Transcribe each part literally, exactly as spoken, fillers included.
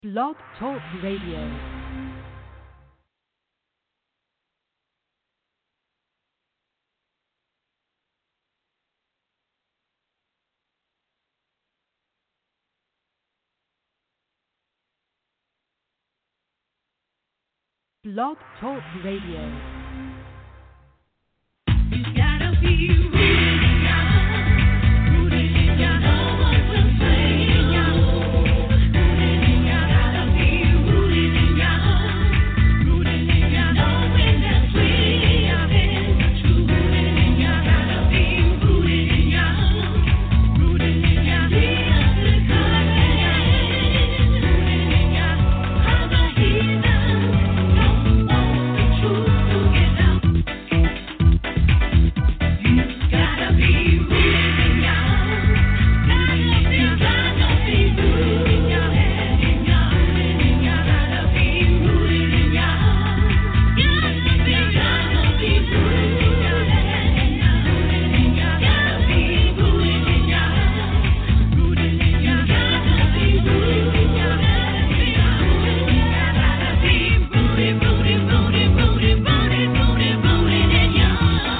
Blog Talk Radio. Blog Talk Radio. You gotta be rooted out, rooted in your no one will say rooted in your gotta be rooted in your rooted in your knowing that we are in the truth. Rooted in your gotta be rooted in your rooted in your real good covenant. Rooted in your other heathen don't want the truth to get out. You gotta be rooted in your gotta be gotta be rooted in your head in your rooted in your gotta be rooted in your gotta be gotta be rooted in your head in your rooted in your gotta be rooted in your rooted in your gotta be rooted in your head in your rooted in your gotta be rooted rooted rooted rooted rooted rooted rooted in your.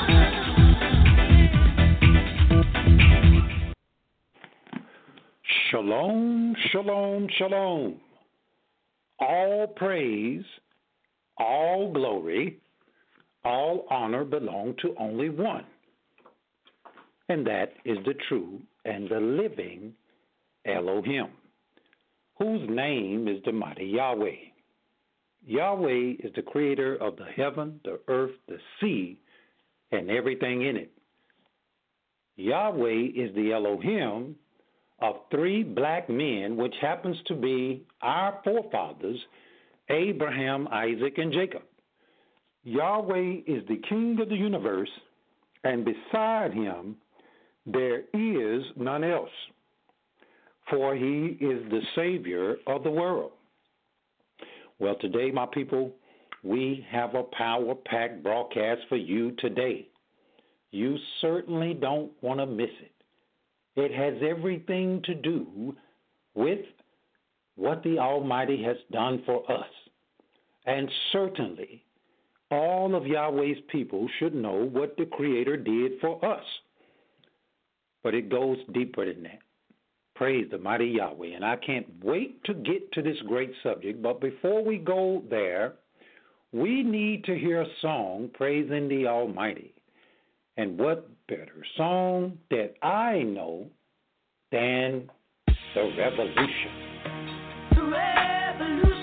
Shalom, shalom, shalom. All praise, all glory, all honor belong to only one, and that is the true and the living Elohim, whose name is the mighty Yahweh. Yahweh is the creator of the heaven, the earth, the sea, and everything in it. Yahweh is the Elohim of three black men, which happens to be our forefathers, Abraham, Isaac, and Jacob. Yahweh is the king of the universe, and beside him there is none else, for he is the Savior of the world. Well, today, my people, we have a power-packed broadcast for you today. You certainly don't want to miss it. It has everything to do with what the Almighty has done for us. And certainly, all of Yahweh's people should know what the Creator did for us. But it goes deeper than that. Praise the mighty Yahweh. And I can't wait to get to this great subject. But before we go there, we need to hear a song praising the Almighty. And what better song that I know than the Revolution? The revolution.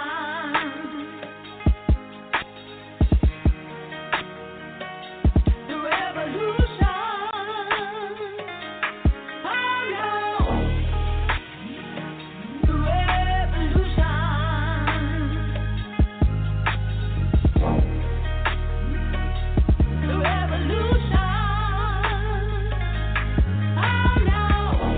The revolution. Oh no. The revolution. The revolution. Oh no.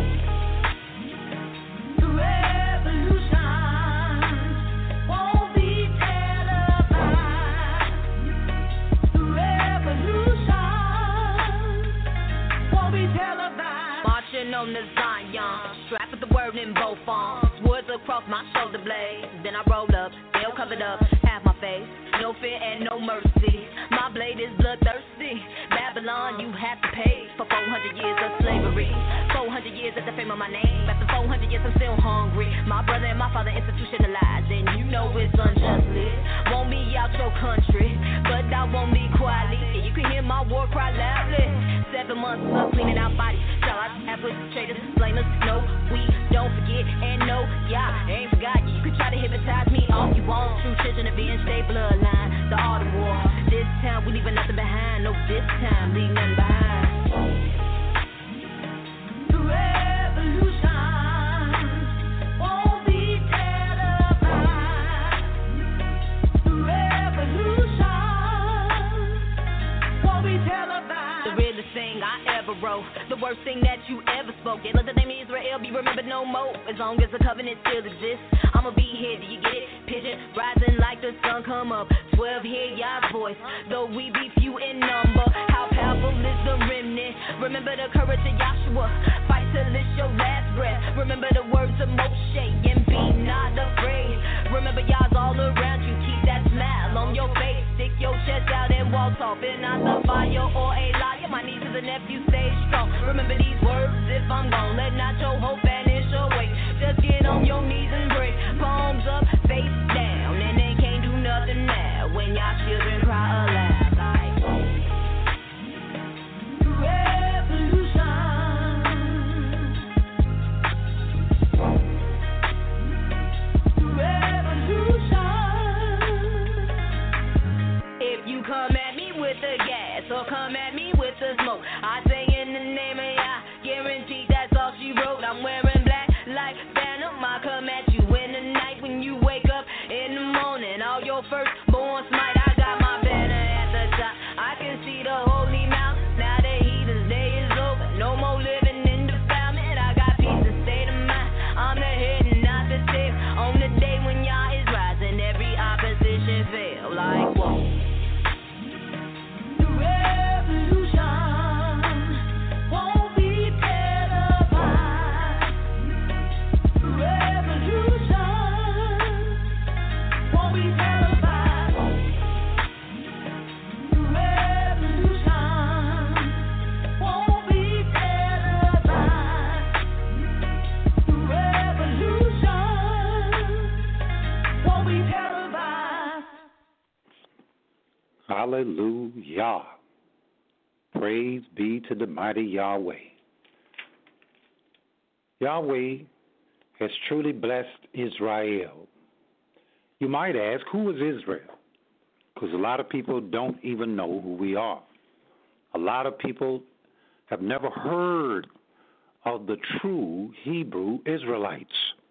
The revolution won't be televised. The revolution won't be televised. Marching on the Zion, strapped with the word in both arms, words across my shoulder blades. Then I roll up, veil covered up, half my face, no fear and no mercy. My blade is bloodthirsty. Babylon, you have to pay for four hundred years of slavery. four hundred years at the fame of my name. After four hundred years, I'm still hungry. My brother and my father institutionalized, and you know it's unjustly. Want me out your country, but I want me quietly. Yeah, you can hear my war cry loudly. Seven months of cleaning out bodies. Charged, perpetrators, flamers. No, we don't forget, and no, yeah, I ain't forgot you. You can try to hypnotize me all you want. True children of being state bloodline. The art of war. This time we leaving nothing behind. No, this time leave nothing behind. The revolution won't be televised. The revolution won't be televised. The realest thing I ever wrote, the worst thing that you ever spoke. Yeah, let the name of Israel be remembered no more. As long as the covenant still exists, I'ma be here. Do you get it? Pigeon rising like the sun come up. Twelve hear Yah's voice, though we be few in number. How powerful is the remnant? Remember the courage of Joshua. Fight till it's your last breath. Remember the words of Moshe and be not not afraid. Remember, y'all's all around you. Keep that smile on your face. Stick your chest out and walk off. And not the fire or a liar. My nieces and nephews stay strong. Remember these words if I'm gone. Let not your hope vanish away. Just get on your knees and pray. Palms up, face down. And they can't do nothing now. When y'all children cry aloud. Like, revolution. If you come at me with the gas or come at me with the smoke, I say in the name of Yah, guaranteed that's all she wrote. I'm wearing black like Phantom. I come at you in the night when you wake up in the morning. All your firstborn smite, I got my banner at the top. I can see the holy mountain. Now the heathen's day is over. No more living in defilement. I got peace and state of mind. I'm the head and not the tail. On the day when Yah is rising, every opposition fail. Like whoa. Hallelujah. Praise be to the mighty Yahweh. Yahweh has truly blessed Israel. You might ask, who is Israel? Because a lot of people don't even know who we are. A lot of people have never heard of the true Hebrew Israelites.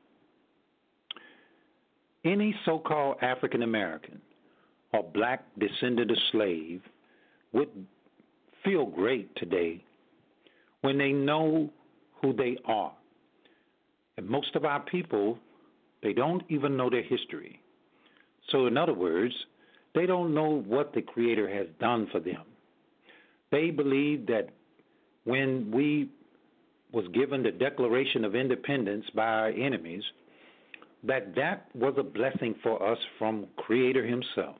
Any so-called African American or black descendant of slave would feel great today when they know who they are. And most of our people, they don't even know their history. So in other words, they don't know what the Creator has done for them. They believe that when we was given the Declaration of Independence by our enemies, that that was a blessing for us from Creator Himself.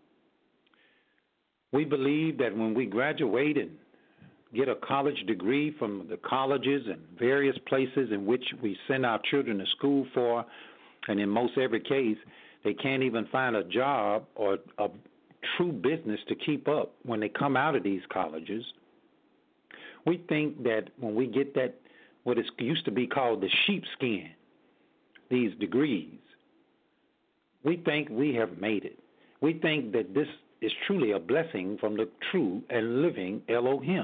We believe that when we graduate and get a college degree from the colleges and various places in which we send our children to school for, and in most every case, they can't even find a job or a true business to keep up when they come out of these colleges. We think that when we get that, what is used to be called the sheepskin, these degrees, we think we have made it. We think that this is truly a blessing from the true and living Elohim.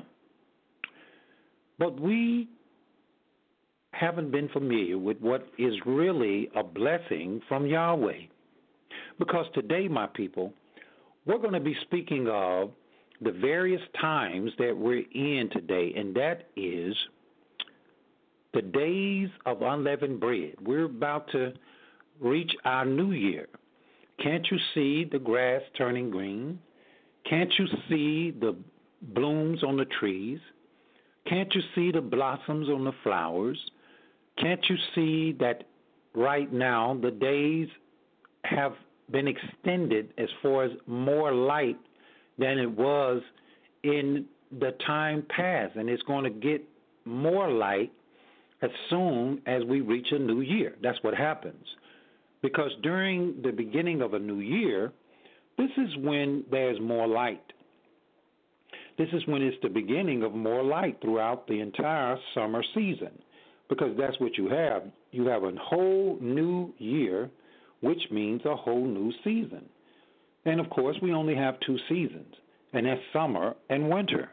But we haven't been familiar with what is really a blessing from Yahweh. Because today, my people, we're going to be speaking of the various times that we're in today, and that is the days of unleavened bread. We're about to reach our new year. Can't you see the grass turning green? Can't you see the blooms on the trees? Can't you see the blossoms on the flowers? Can't you see that right now the days have been extended as far as more light than it was in the time past, and it's going to get more light as soon as we reach a new year. That's what happens. Because during the beginning of a new year, this is when there's more light. This is when it's the beginning of more light throughout the entire summer season. Because that's what you have. You have a whole new year, which means a whole new season. And, of course, we only have two seasons, and that's summer and winter.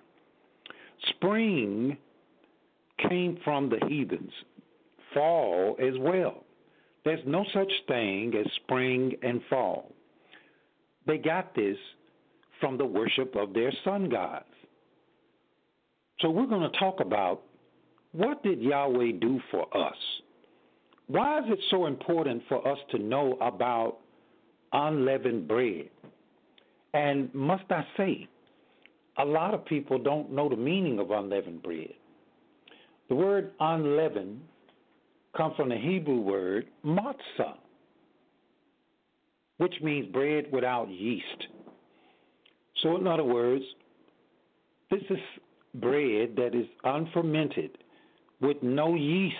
Spring came from the heathens, fall as well. There's no such thing as spring and fall. They got this from the worship of their sun gods. So we're going to talk about what did Yahweh do for us? Why is it so important for us to know about unleavened bread? And must I say, a lot of people don't know the meaning of unleavened bread. The word unleavened comes from the Hebrew word matzah, which means bread without yeast. So, in other words, this is bread that is unfermented with no yeast.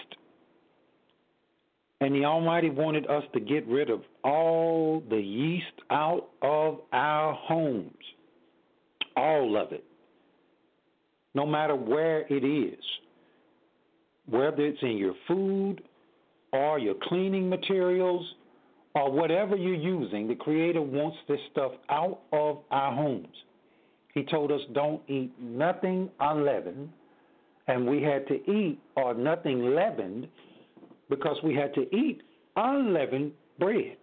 And the Almighty wanted us to get rid of all the yeast out of our homes, all of it, no matter where it is, whether it's in your food or your cleaning materials or whatever you're using. The Creator wants this stuff out of our homes. He told us don't eat nothing unleavened, and we had to eat or nothing leavened because we had to eat unleavened bread.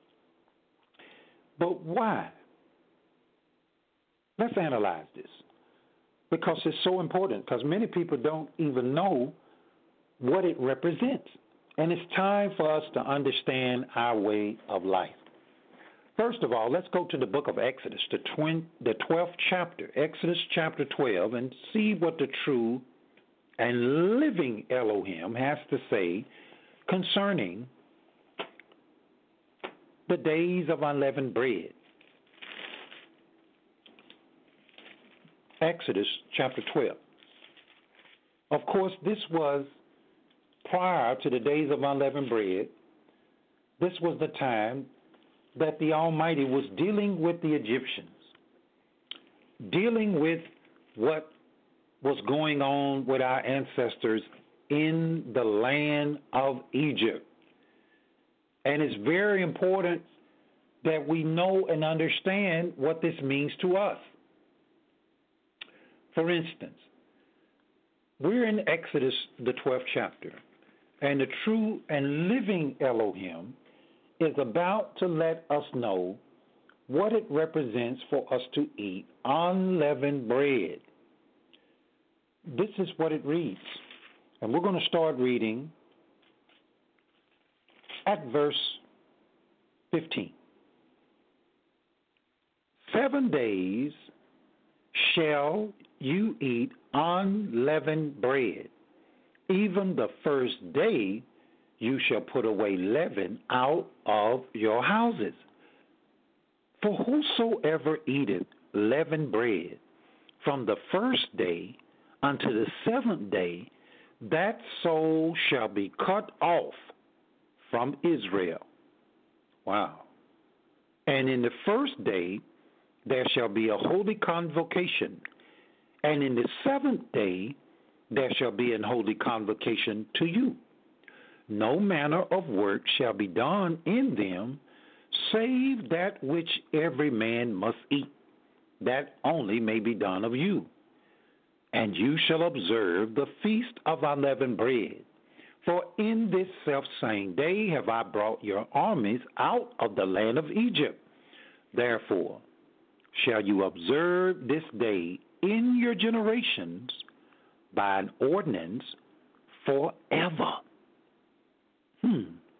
But why? Let's analyze this, because it's so important, because many people don't even know what it represents. And it's time for us to understand our way of life. First of all, let's go to the book of Exodus, the, twin, the twelfth chapter, Exodus chapter twelve, and see what the true and living Elohim has to say concerning the days of unleavened bread. Exodus chapter twelve. Of course, this was prior to the days of unleavened bread. This was the time that the Almighty was dealing with the Egyptians, dealing with what was going on with our ancestors in the land of Egypt. And it's very important that we know and understand what this means to us. For instance, we're in Exodus, the twelfth chapter, and the true and living Elohim is about to let us know what it represents for us to eat unleavened bread. This is what it reads. And we're going to start reading at verse fifteen. Seven days shall you eat unleavened bread. Even the first day you shall put away leaven out of your houses. For whosoever eateth leavened bread from the first day unto the seventh day, that soul shall be cut off from Israel. Wow. And in the first day there shall be a holy convocation, and in the seventh day there shall be an holy convocation to you. No manner of work shall be done in them, save that which every man must eat, that only may be done of you. And you shall observe the feast of unleavened bread. For in this selfsame day have I brought your armies out of the land of Egypt. Therefore shall you observe this day in your generations by an ordinance forever. Hmm.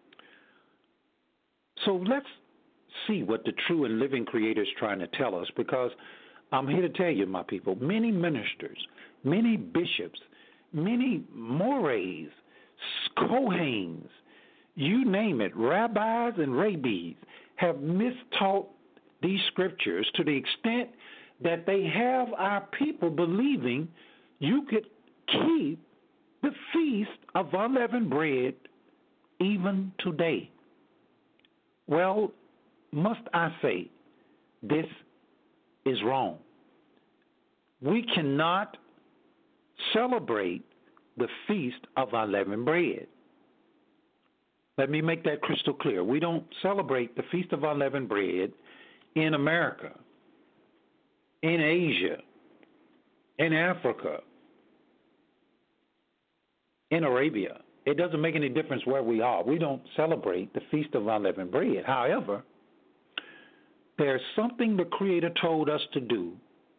So let's see what the true and living Creator is trying to tell us, because I'm here to tell you, my people, many ministers, many bishops, many mores, Kohanes, you name it, rabbis and rabbis, have mistaught these scriptures to the extent that they have our people believing you could keep the feast of unleavened bread even today. Well, must I say, this is wrong. We cannot celebrate the feast of unleavened bread. Let me make that crystal clear. We don't celebrate the feast of unleavened bread in America, in Asia, in Africa, in Arabia. It doesn't make any difference where we are. We don't celebrate the Feast of Unleavened Bread. However, there's something the Creator told us to do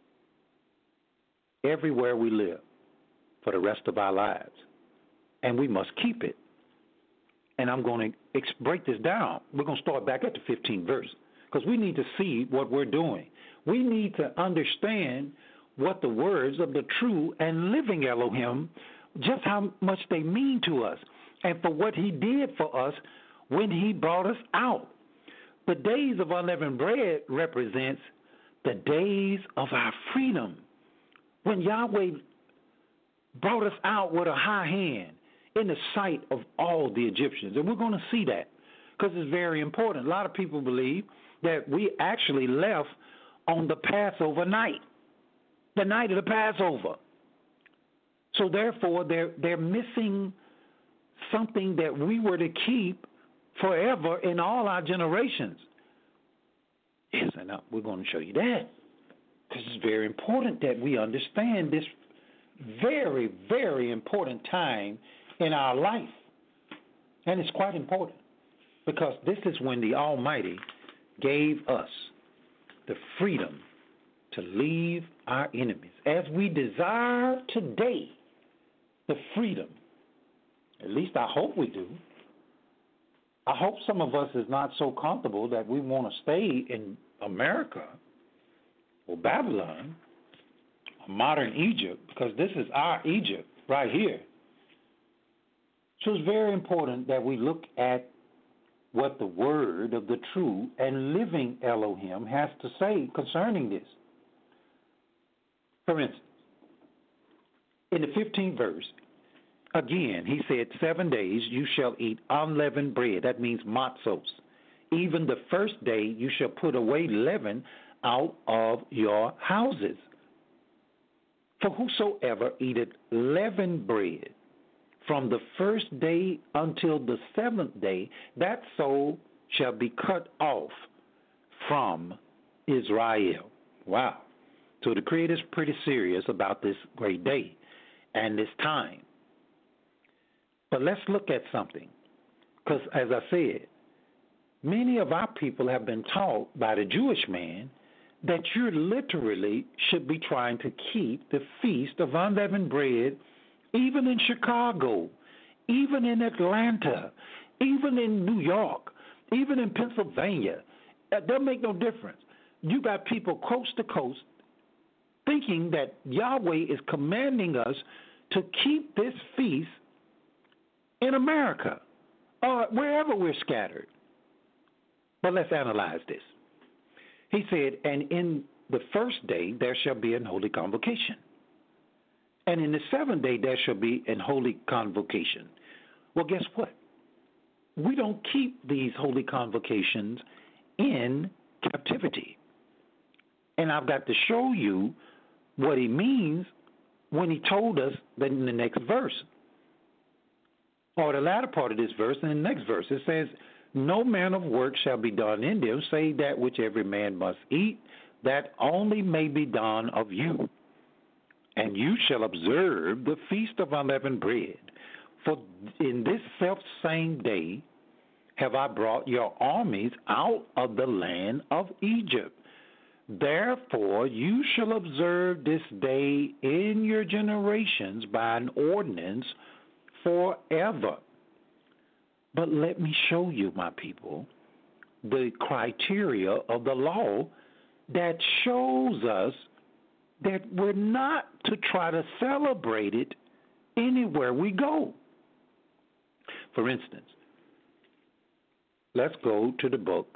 everywhere we live for the rest of our lives, and we must keep it. And I'm going to break this down. We're going to start back at the fifteenth verse, because we need to see what we're doing. We need to understand what the words of the true and living Elohim, just how much they mean to us, and for what he did for us when he brought us out. The days of unleavened bread represents the days of our freedom, when Yahweh brought us out with a high hand in the sight of all the Egyptians. And we're going to see that because it's very important. A lot of people believe that we actually left on the Passover night, the night of the Passover. So therefore, they're, they're missing something that we were to keep forever in all our generations. Yes, and we're going to show you that because it's very important that we understand this very, very important time in our life. And it's quite important because this is when the Almighty gave us the freedom to leave our enemies. As we desire today the freedom, at least I hope we do. I hope some of us is not so comfortable that we want to stay in America or Babylon or modern Egypt, because this is our Egypt right here. So it's very important that we look at what the word of the true and living Elohim has to say concerning this. For instance, in the fifteenth verse, again, he said, seven days you shall eat unleavened bread. That means matzos. Even the first day you shall put away leaven out of your houses. For whosoever eateth leavened bread from the first day until the seventh day, that soul shall be cut off from Israel. Wow. So the Creator's pretty serious about this great day and this time. But let's look at something, because as I said, many of our people have been taught by the Jewish man that you literally should be trying to keep the Feast of Unleavened Bread even in Chicago, even in Atlanta, even in New York, even in Pennsylvania. That doesn't make no difference. You got people coast to coast thinking that Yahweh is commanding us to keep this feast in America or wherever we're scattered. But let's analyze this. He said, and in the first day there shall be an holy convocation. And in the seventh day there shall be an holy convocation. Well, guess what? We don't keep these holy convocations in captivity. And I've got to show you what he means when he told us that in the next verse, or the latter part of this verse, in the next verse, it says, no man of work shall be done in them, save that which every man must eat, that only may be done of you. And you shall observe the feast of unleavened bread. For in this selfsame day have I brought your armies out of the land of Egypt. Therefore you shall observe this day in your generations by an ordinance forever. But let me show you, my people, the criteria of the law that shows us that we're not to try to celebrate it anywhere we go. For instance, let's go to the book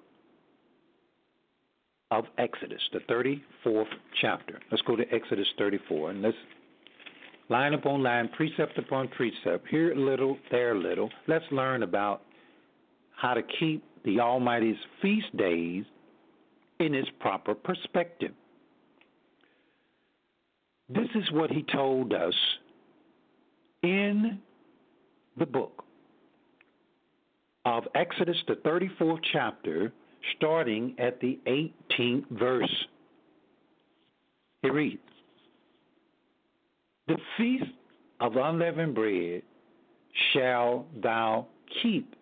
of Exodus, the thirty-fourth chapter. Let's go to Exodus thirty-four, and let's line upon line, precept upon precept, here a little, there a little. Let's learn about how to keep the Almighty's feast days in its proper perspective. This is what he told us in the book of Exodus, the thirty-fourth chapter, starting at the eighteenth verse. It reads, the feast of unleavened bread shall thou keep.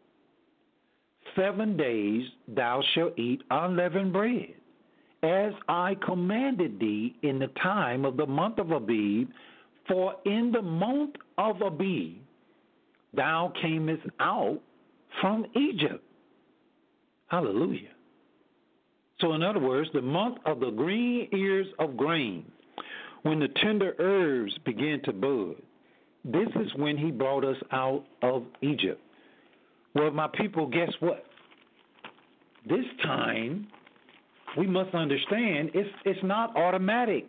Seven days thou shalt eat unleavened bread, as I commanded thee in the time of the month of Abib, for in the month of Abib thou camest out from Egypt. Hallelujah. So in other words, the month of the green ears of grain, when the tender herbs begin to bud, this is when he brought us out of Egypt. Well, my people, guess what? this time we must understand it's it's not automatic.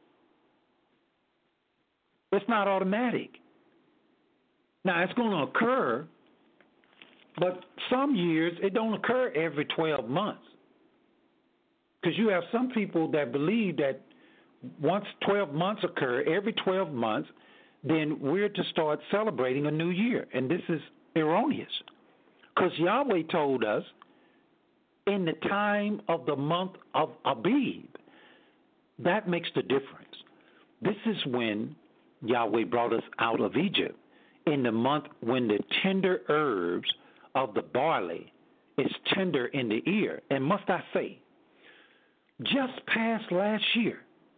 It's not automatic. Now it's going to occur, but some years it don't occur every twelve months. Because you have some people that believe that once twelve months occur, every twelve months, then we're to start celebrating a new year. And this is erroneous. Because Yahweh told us in the time of the month of Abib, that makes the difference. This is when Yahweh brought us out of Egypt, in the month when the tender herbs of the barley is tender in the ear. And must I say, just past last year,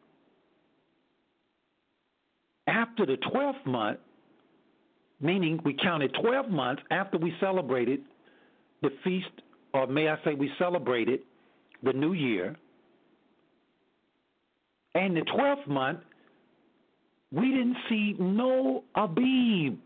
after the twelfth month, meaning we counted twelve months after we celebrated the feast, or may I say we celebrated the new year, and the twelfth month, we didn't see no Abib,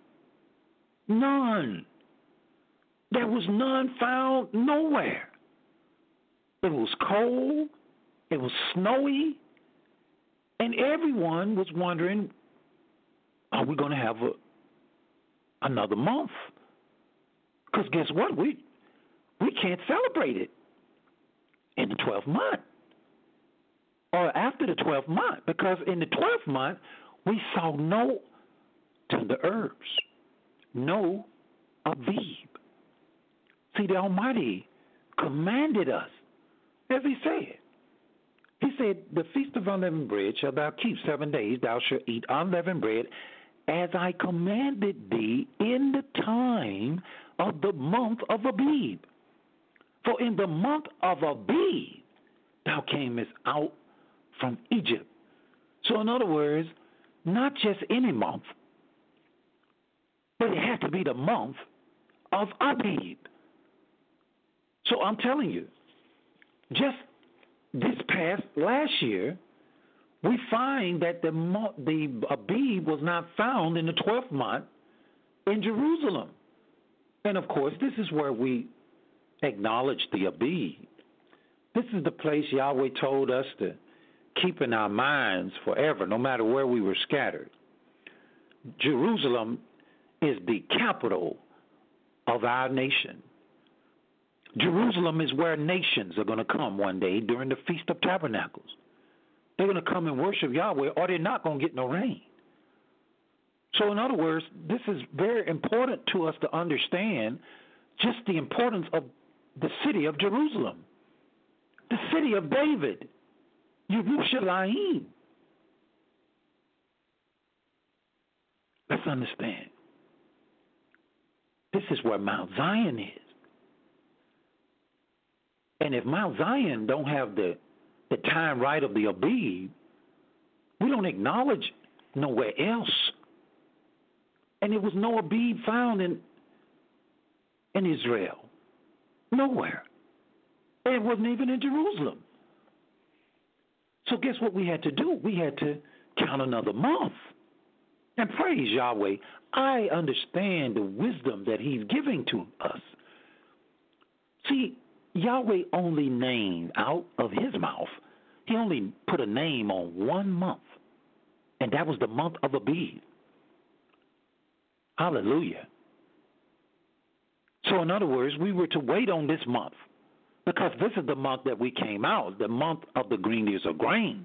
none. There was none found nowhere. It was cold. It was snowy, and everyone was wondering, are we going to have a, another month? Because guess what? We we can't celebrate it in the twelfth month or after the twelfth month, because in the twelfth month, we saw no tender herbs, no Abib. See, the Almighty commanded us, as He said. He said, the feast of unleavened bread shalt thou keep seven days. Thou shalt eat unleavened bread, as I commanded thee in the time of the month of Abib. For in the month of Abib thou camest out from Egypt. So in other words, not just any month, but it had to be the month of Abib. So I'm telling you, just this past last year, we find that the the Abib was not found in the twelfth month in Jerusalem. And of course, this is where we acknowledge the Abib. This is the place Yahweh told us to keep in our minds forever, no matter where we were scattered. Jerusalem is the capital of our nation. Jerusalem is where nations are going to come one day during the Feast of Tabernacles. They're going to come and worship Yahweh, or they're not going to get no rain. So in other words, this is very important to us to understand just the importance of the city of Jerusalem, the city of David, Yerushalayim. Let's understand. This is where Mount Zion is. And if Mount Zion don't have the, the time right of the Abib, we don't acknowledge nowhere else. And there was no Abib found in in Israel. Nowhere. And it wasn't even in Jerusalem. So guess what we had to do? We had to count another month. And praise Yahweh, I understand the wisdom that He's giving to us. See, Yahweh only named out of His mouth, He only put a name on one month, and that was the month of Abib. Hallelujah. So in other words, we were to wait on this month, because this is the month that we came out, the month of the green ears of grain.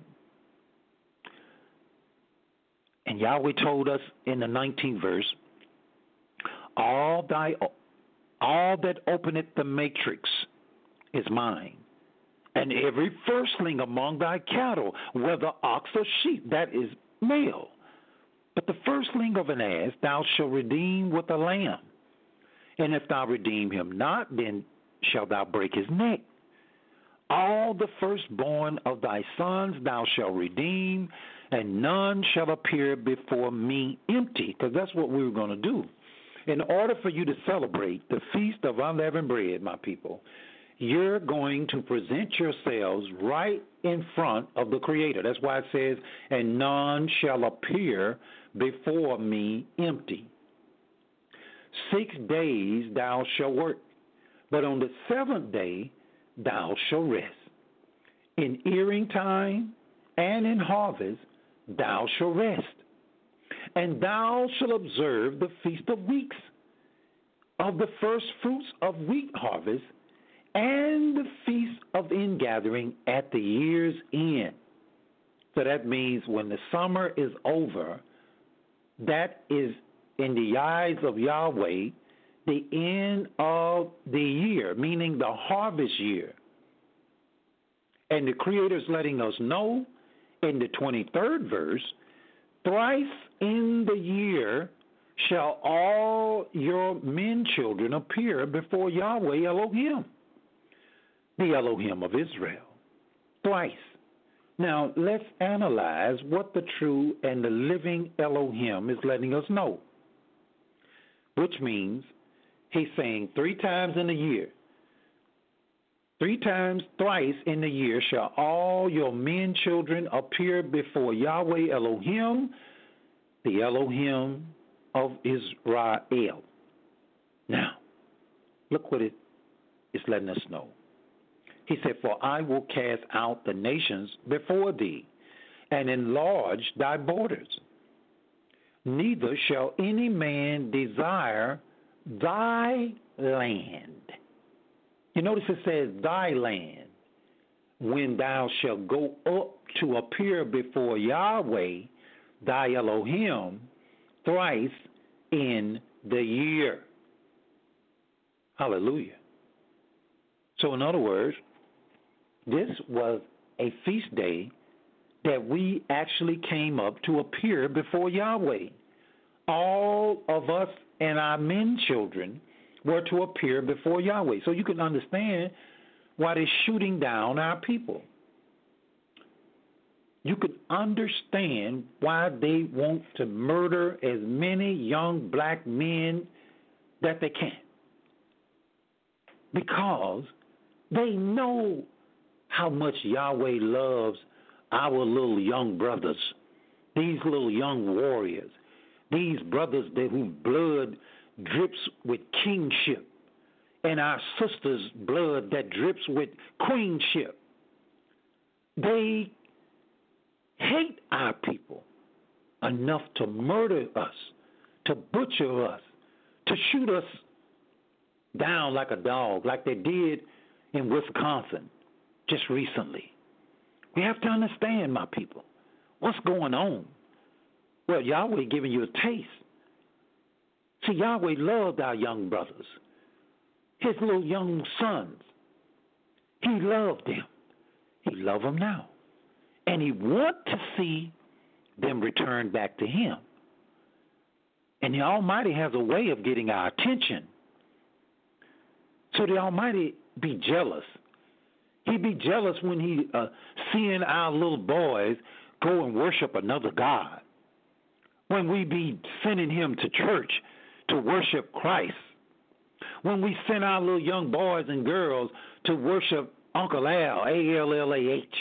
And Yahweh told us in the nineteenth verse, all thy all that openeth the matrix is mine, and every firstling among thy cattle, whether ox or sheep, that is male. But the firstling of an ass thou shalt redeem with a lamb. And if thou redeem him not, then shalt thou break his neck. All the firstborn of thy sons thou shalt redeem, and none shall appear before me empty. Because that's what we were going to do. In order for you to celebrate the Feast of Unleavened Bread, my people, you're going to present yourselves right in front of the Creator. That's why it says, and none shall appear before me empty. Six days thou shalt work, but on the seventh day thou shalt rest. In earing time and in harvest thou shalt rest. And thou shalt observe the feast of weeks, of the first fruits of wheat harvest, and the feast of ingathering at the year's end. So that means when the summer is over, that is in the eyes of Yahweh the end of the year, meaning the harvest year. And the Creator is letting us know in the twenty-third verse, thrice in the year shall all your men children appear before Yahweh Elohim, the Elohim of Israel. Thrice. Now, let's analyze what the true and the living Elohim is letting us know, which means he's saying three times in a year. Three times, thrice in the year shall all your men children appear before Yahweh Elohim, the Elohim of Israel. Now, look what it is letting us know. He said, for I will cast out the nations before thee, and enlarge thy borders. Neither shall any man desire thy land. You notice it says thy land, when thou shalt go up to appear before Yahweh, thy Elohim, thrice in the year. Hallelujah. So in other words, this was a feast day that we actually came up to appear before Yahweh. All of us and our men children were to appear before Yahweh. So you can understand why they're shooting down our people. You can understand why they want to murder as many young black men that they can. Because they know how much Yahweh loves our little young brothers, these little young warriors, these brothers that whose blood drips with kingship, and our sisters' blood that drips with queenship. They hate our people enough to murder us, to butcher us, to shoot us down like a dog, like they did in Wisconsin just recently. We have to understand, my people, what's going on. Well, Yahweh giving you a taste. See, Yahweh loved our young brothers, his little young sons. He loved them. He loves them now. And he wants to see them return back to him. And the Almighty has a way of getting our attention. So the Almighty be jealous. He be jealous when he uh, seeing our little boys go and worship another God. When we be sending him to church to worship Christ. When we send our little young boys and girls to worship Uncle Al, A L L A H.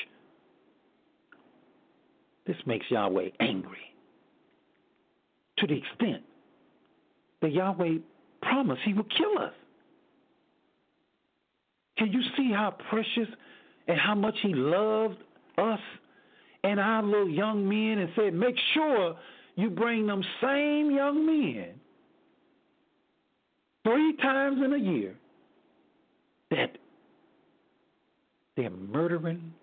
This makes Yahweh angry. To the extent that Yahweh promised he would kill us. Can you see how precious and how much he loved us and our little young men, and said, make sure you bring them same young men three times in a year that they're murdering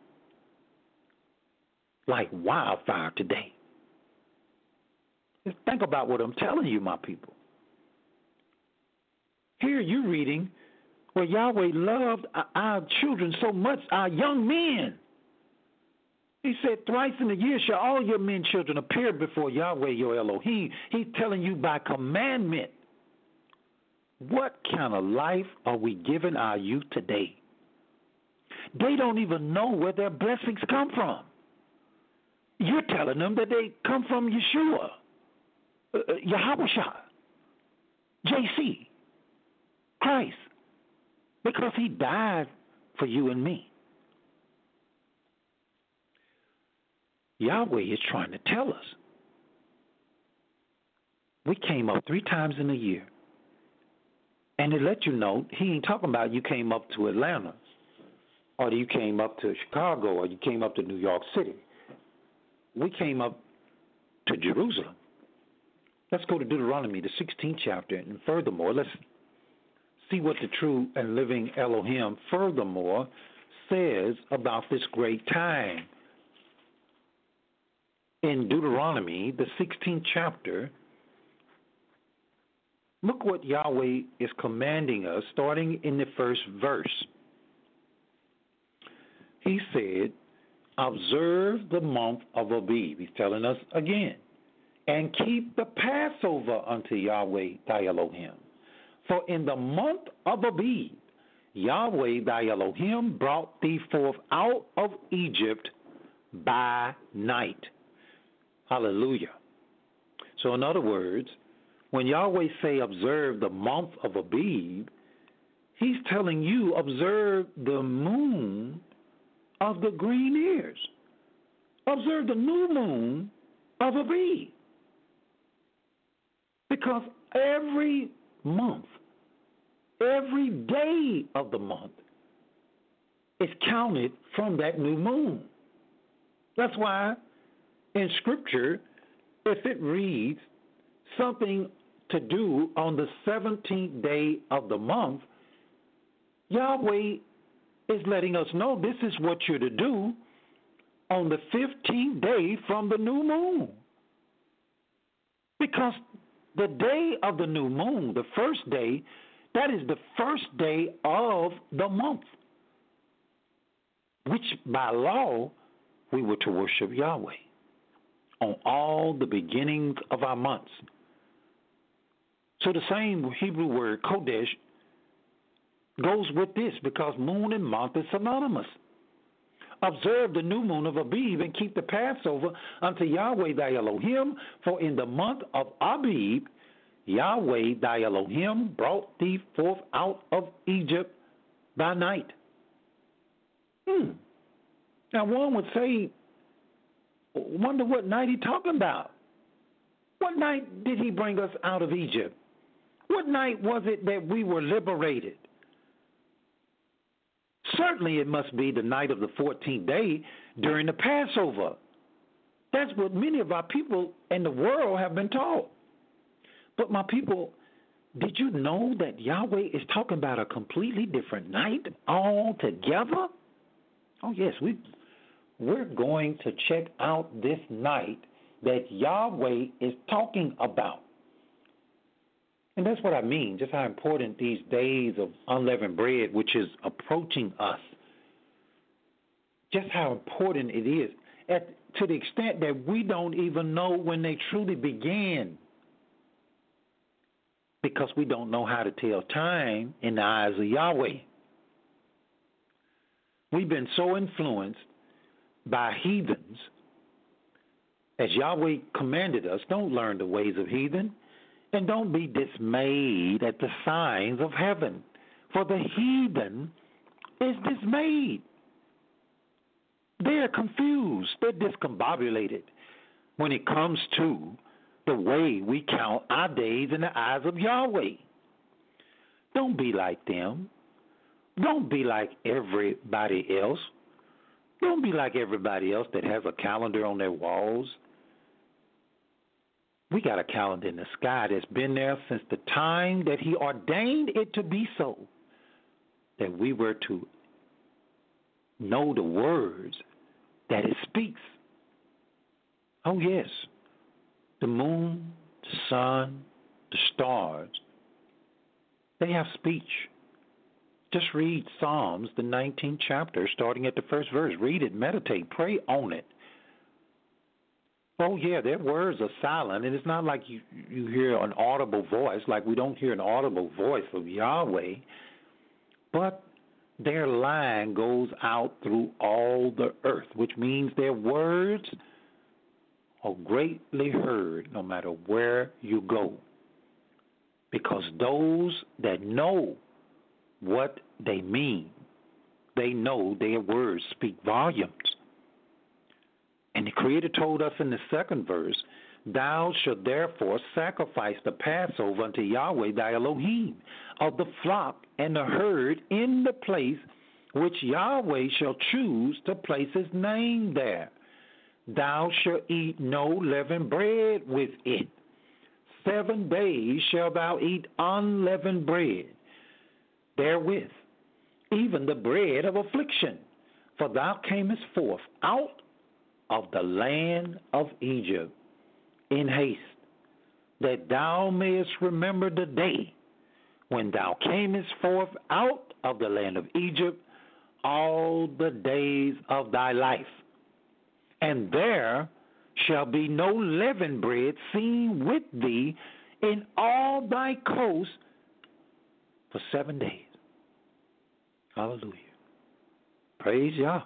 like wildfire today. Just think about what I'm telling you, my people. Here you're reading where Yahweh loved our children so much, our young men. He said, thrice in a year shall all your men children appear before Yahweh your Elohim. He's telling you by commandment. What kind of life are we giving our youth today? They don't even know where their blessings come from. You're telling them that they come from Yeshua, uh, Yahushua, J C, Christ, because he died for you and me. Yahweh is trying to tell us. We came up three times in a year. And to let you know, he ain't talking about you came up to Atlanta. or you came up to Chicago, or you came up to New York City. We came up to Jerusalem. Let's go to Deuteronomy, the sixteenth chapter, and furthermore, let's see what the true and living Elohim furthermore says about this great time. In Deuteronomy, the sixteenth chapter, look what Yahweh is commanding us, starting in the first verse. He said, observe the month of Abib. He's telling us again. And keep the Passover unto Yahweh thy Elohim. For in the month of Abib, Yahweh thy Elohim brought thee forth out of Egypt by night. Hallelujah. So in other words, when Yahweh say observe the month of Abib, he's telling you observe the moon of the green ears. Observe the new moon of Abib. Because every month, every day of the month is counted from that new moon. That's why in Scripture, if it reads something to do on the seventeenth day of the month, Yahweh is letting us know this is what you're to do on the fifteenth day from the new moon. Because the day of the new moon, the first day, that is the first day of the month, which by law we were to worship Yahweh on all the beginnings of our months. So the same Hebrew word, Kodesh, goes with this because moon and month is synonymous. Observe the new moon of Abib and keep the Passover unto Yahweh thy Elohim, for in the month of Abib, Yahweh thy Elohim brought thee forth out of Egypt by night. Hmm. Now one would say, wonder what night he's talking about. What night did he bring us out of Egypt? What night was it that we were liberated? Certainly it must be the night of the fourteenth day during the Passover. That's what many of our people in the world have been taught. But my people, did you know that Yahweh is talking about a completely different night altogether? Oh, yes, we, we're going to check out this night that Yahweh is talking about. And that's what I mean, just how important these days of unleavened bread, which is approaching us, just how important it is, at, to the extent that we don't even know when they truly began, because we don't know how to tell time in the eyes of Yahweh. We've been so influenced by heathens, as Yahweh commanded us, don't learn the ways of heathen. And don't be dismayed at the signs of heaven, for the heathen is dismayed. They're confused. They're discombobulated when it comes to the way we count our days in the eyes of Yahweh. Don't be like them. Don't be like everybody else. Don't be like everybody else that has a calendar on their walls. We got a calendar in the sky that's been there since the time that he ordained it to be so, that we were to know the words that it speaks. Oh, yes, the moon, the sun, the stars, they have speech. Just read Psalms, the nineteenth chapter, starting at the first verse. Read it, meditate, pray on it. Oh, yeah, their words are silent, and it's not like you, you hear an audible voice, like we don't hear an audible voice of Yahweh, but their line goes out through all the earth, which means their words are greatly heard no matter where you go, because those that know what they mean, they know their words speak volumes. And the Creator told us in the second verse, thou shalt therefore sacrifice the Passover unto Yahweh thy Elohim of the flock and the herd in the place which Yahweh shall choose to place his name there. Thou shalt eat no leavened bread with it. Seven days shalt thou eat unleavened bread therewith, even the bread of affliction. For thou camest forth out of the land of Egypt in haste, that thou mayest remember the day when thou camest forth out of the land of Egypt all the days of thy life. And there shall be no leavened bread seen with thee in all thy coasts for seven days. Hallelujah. Praise Yah.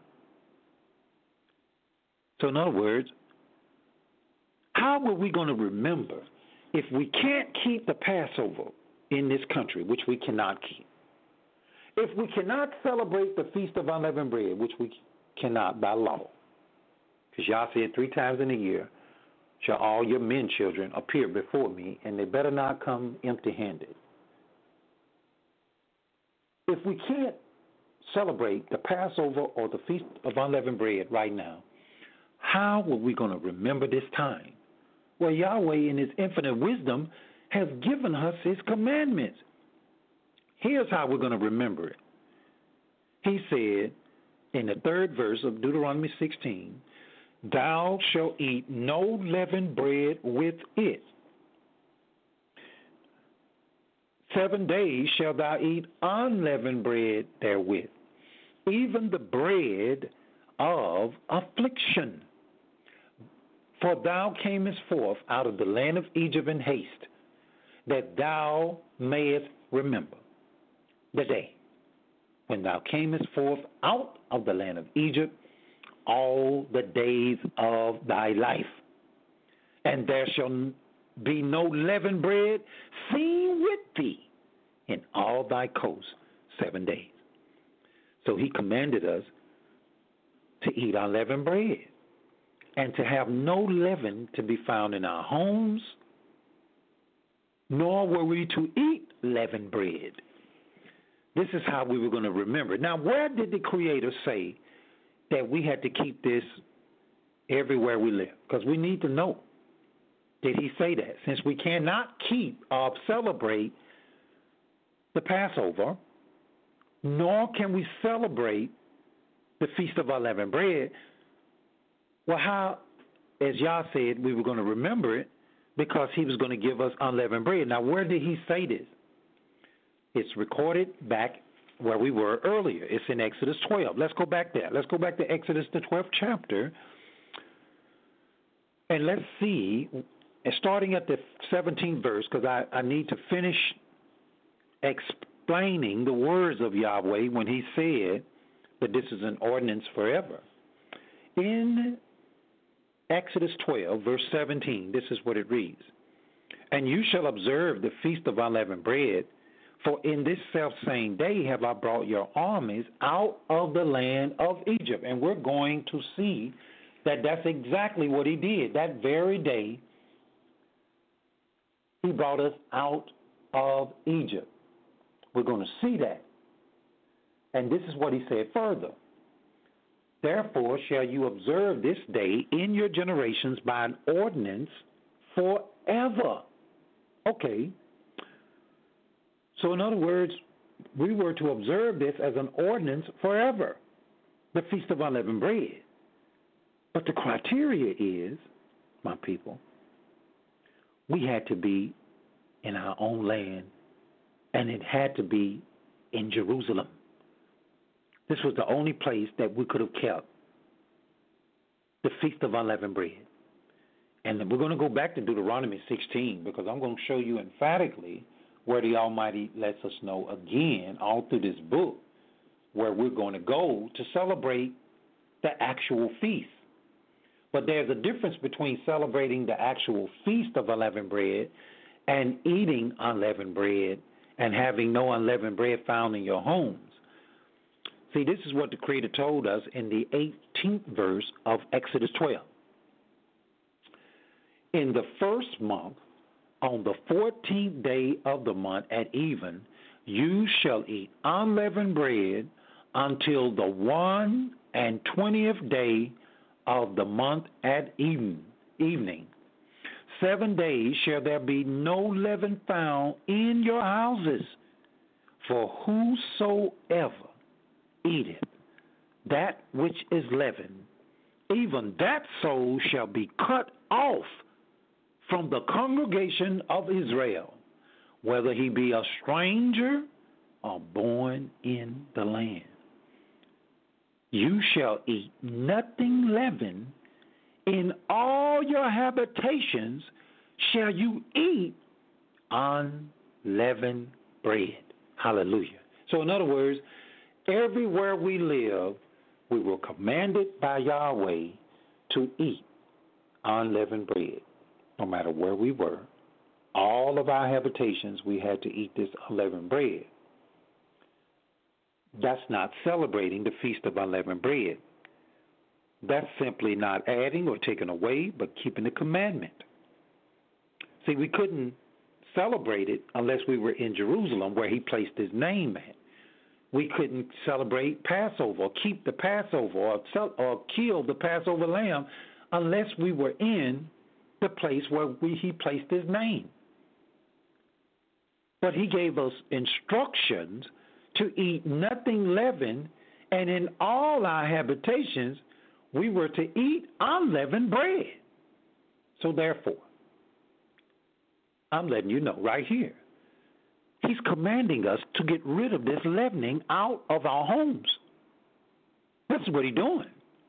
So in other words, how are we going to remember if we can't keep the Passover in this country, which we cannot keep? If we cannot celebrate the Feast of Unleavened Bread, which we cannot by law, because Yah said three times in a year shall all your men children appear before me, and they better not come empty-handed. If we can't celebrate the Passover or the Feast of Unleavened Bread right now, how are we going to remember this time? Well, Yahweh in his infinite wisdom has given us his commandments. Here's how we're going to remember it. He said in the third verse of Deuteronomy sixteen, thou shalt eat no leavened bread with it. Seven days shalt thou eat unleavened bread therewith, even the bread of affliction. For thou camest forth out of the land of Egypt in haste, that thou mayest remember the day when thou camest forth out of the land of Egypt all the days of thy life. And there shall be no leavened bread seen with thee in all thy coasts seven days. So he commanded us to eat unleavened bread and to have no leaven to be found in our homes, nor were we to eat leavened bread. This is how we were going to remember. Now, where did the Creator say that we had to keep this everywhere we live? Because we need to know. Did he say that? Since we cannot keep or celebrate the Passover, nor can we celebrate the Feast of Unleavened Bread, well, how, as Yah said, we were going to remember it because he was going to give us unleavened bread. Now, where did he say this? It's recorded back where we were earlier. It's in Exodus twelve. Let's go back there. Let's go back to Exodus, the twelfth chapter, and let's see, and starting at the seventeenth verse, because I, I need to finish explaining the words of Yahweh when he said that this is an ordinance forever. In Exodus twelve, verse seventeen, this is what it reads. And you shall observe the feast of unleavened bread, for in this selfsame day have I brought your armies out of the land of Egypt. And we're going to see that that's exactly what he did. That very day, he brought us out of Egypt. We're going to see that. And this is what he said further. Therefore shall you observe this day in your generations by an ordinance forever. Okay. So in other words, we were to observe this as an ordinance forever, the Feast of Unleavened Bread. But the criteria is, my people, we had to be in our own land, and it had to be in Jerusalem. This was the only place that we could have kept the Feast of Unleavened Bread. And we're going to go back to Deuteronomy sixteen, because I'm going to show you emphatically where the Almighty lets us know again all through this book where we're going to go to celebrate the actual feast. But there's a difference between celebrating the actual Feast of Unleavened Bread and eating unleavened bread and having no unleavened bread found in your homes. See, this is what the Creator told us in the eighteenth verse of Exodus twelve. In the first month, on the fourteenth day of the month at even, you shall eat unleavened bread until the one and twentieth day of the month at even, evening. Seven days shall there be no leaven found in your houses, for whosoever eateth that which is leavened, even that soul shall be cut off from the congregation of Israel, whether he be a stranger or born in the land. You shall eat nothing leavened. In all your habitations shall you eat unleavened bread. Hallelujah. So in other words, everywhere we live, we were commanded by Yahweh to eat unleavened bread. No matter where we were, all of our habitations, we had to eat this unleavened bread. That's not celebrating the Feast of Unleavened Bread. That's simply not adding or taking away, but keeping the commandment. See, we couldn't celebrate it unless we were in Jerusalem, where he placed his name at. We couldn't celebrate Passover or keep the Passover or, sell, or kill the Passover lamb unless we were in the place where we, he placed his name. But he gave us instructions to eat nothing leavened, and in all our habitations we were to eat unleavened bread. So therefore, I'm letting you know right here, he's commanding us to get rid of this leavening out of our homes. That's what he's doing.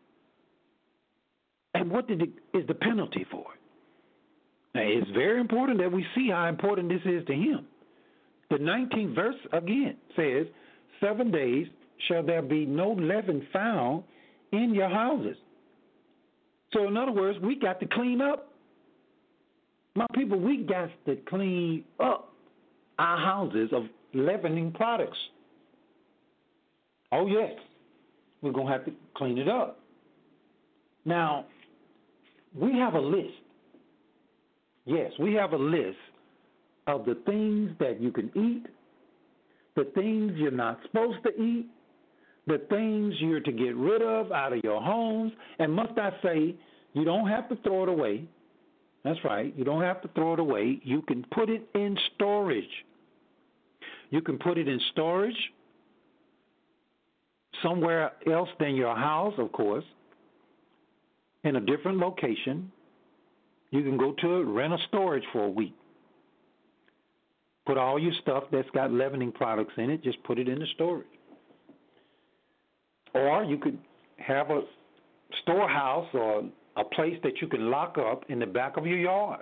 And what did it, is the penalty for it? Now, it's very important that we see how important this is to him. The nineteenth verse again says, seven days shall there be no leaven found in your houses. So in other words, we got to clean up. My people, we got to clean up our houses of leavening products. Oh, yes. We're going to have to clean it up. Now, we have a list. Yes, we have a list of the things that you can eat, the things you're not supposed to eat, the things you're to get rid of out of your homes. And must I say, you don't have to throw it away. That's right. You don't have to throw it away. You can put it in storage. You can put it in storage somewhere else than your house, of course, in a different location. You can go to it, rent a storage for a week. Put all your stuff that's got leavening products in it, just put it in the storage. Or you could have a storehouse or a place that you can lock up in the back of your yard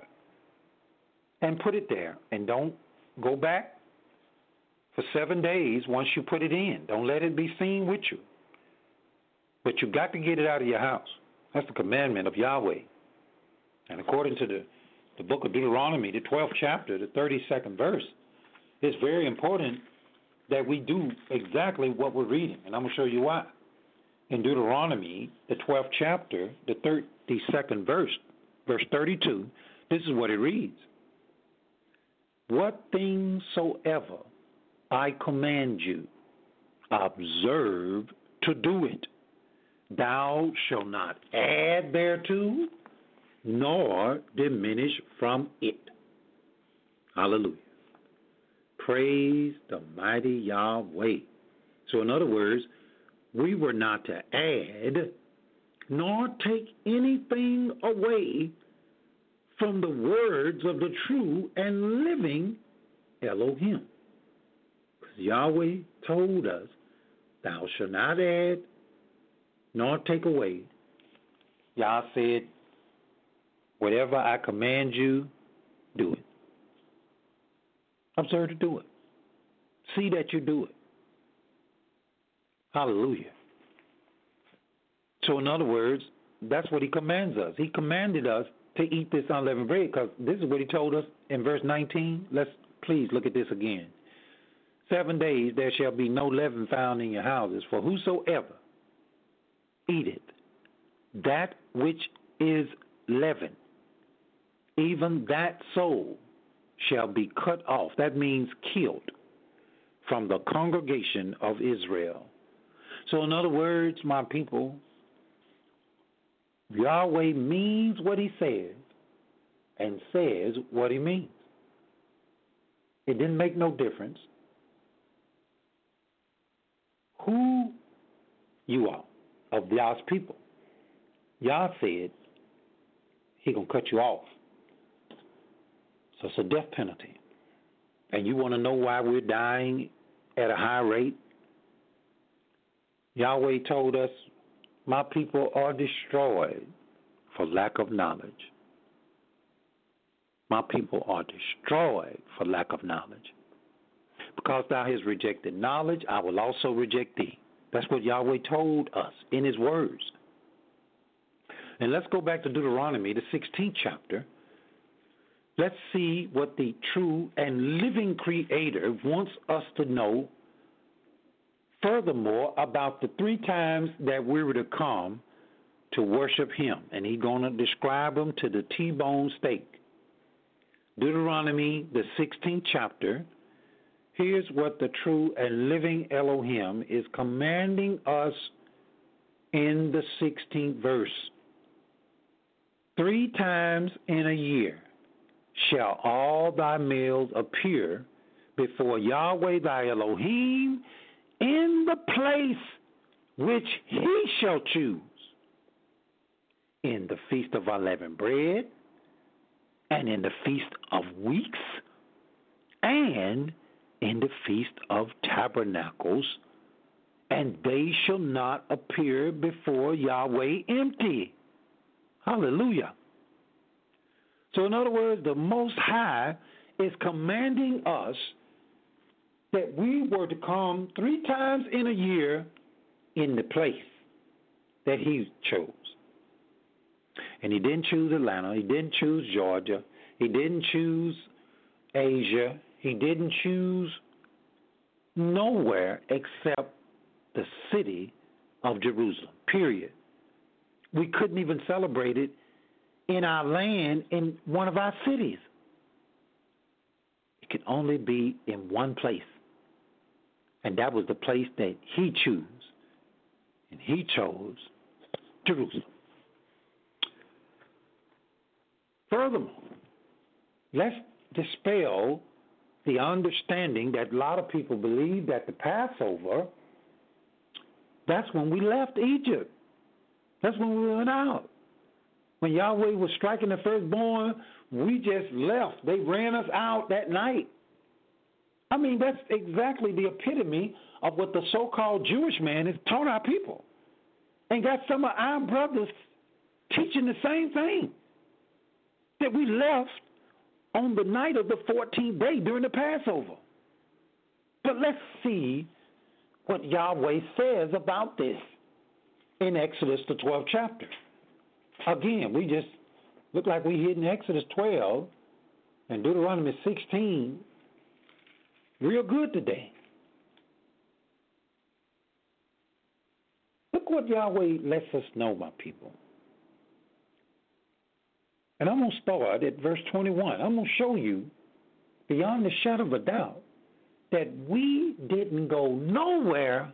and put it there. And don't go back for seven days once you put it in. Don't let it be seen with you. But you got to get it out of your house. That's the commandment of Yahweh. And according to the, the book of Deuteronomy, the twelfth chapter, the thirty-second verse, it's very important that we do exactly what we're reading. And I'm going to show you why. In Deuteronomy, the twelfth chapter, the thirty-second verse, verse thirty-two, this is what it reads. What things soever I command you, observe to do it. Thou shalt not add thereto, nor diminish from it. Hallelujah. Praise the mighty Yahweh. So in other words, we were not to add nor take anything away from the words of the true and living Elohim. Because Yahweh told us, thou shalt not add nor take away. Yah said, whatever I command you, do it. Observe to do it. See that you do it. Hallelujah. So in other words, that's what he commands us. He commanded us to eat this unleavened bread because this is what he told us in verse nineteen. Let's please look at this again. Seven days there shall be no leaven found in your houses, for whosoever eateth that which is leavened, even that soul shall be cut off. That means killed from the congregation of Israel. So, in other words, my people, Yahweh means what he says and says what he means. It didn't make no difference who you are of Yah's people. Yah said he going to cut you off. So it's a death penalty. And you want to know why we're dying at a high rate? Yahweh told us, my people are destroyed for lack of knowledge. My people are destroyed for lack of knowledge. Because thou hast rejected knowledge, I will also reject thee. That's what Yahweh told us in his words. And let's go back to Deuteronomy, the sixteenth chapter. Let's see what the true and living Creator wants us to know. Furthermore, about the three times that we were to come to worship him. And he's going to describe them to the T-bone steak. Deuteronomy, the sixteenth chapter. Here's what the true and living Elohim is commanding us in the sixteenth verse. Three times in a year shall all thy males appear before Yahweh thy Elohim in the place which he shall choose, in the feast of unleavened bread, and in the feast of weeks, and in the feast of tabernacles, and they shall not appear before Yahweh empty. Hallelujah. So in other words, the Most High is commanding us that we were to come three times in a year in the place that he chose. And he didn't choose Atlanta. He didn't choose Georgia. He didn't choose Asia. He didn't choose nowhere except the city of Jerusalem, period. We couldn't even celebrate it in our land in one of our cities. It could only be in one place. And that was the place that he chose. And he chose Jerusalem. Furthermore, let's dispel the understanding that a lot of people believe that the Passover, that's when we left Egypt. That's when we went out. When Yahweh was striking the firstborn, we just left. They ran us out that night. I mean, that's exactly the epitome of what the so-called Jewish man has taught our people. And got some of our brothers teaching the same thing. That we left on the night of the fourteenth day during the Passover. But let's see what Yahweh says about this in Exodus, the twelfth chapter. Again, we just look like we hit in Exodus twelve and Deuteronomy sixteen real good today. Look what Yahweh lets us know, my people. And I'm going to start at verse twenty-one. I'm going to show you, beyond the shadow of a doubt, that we didn't go nowhere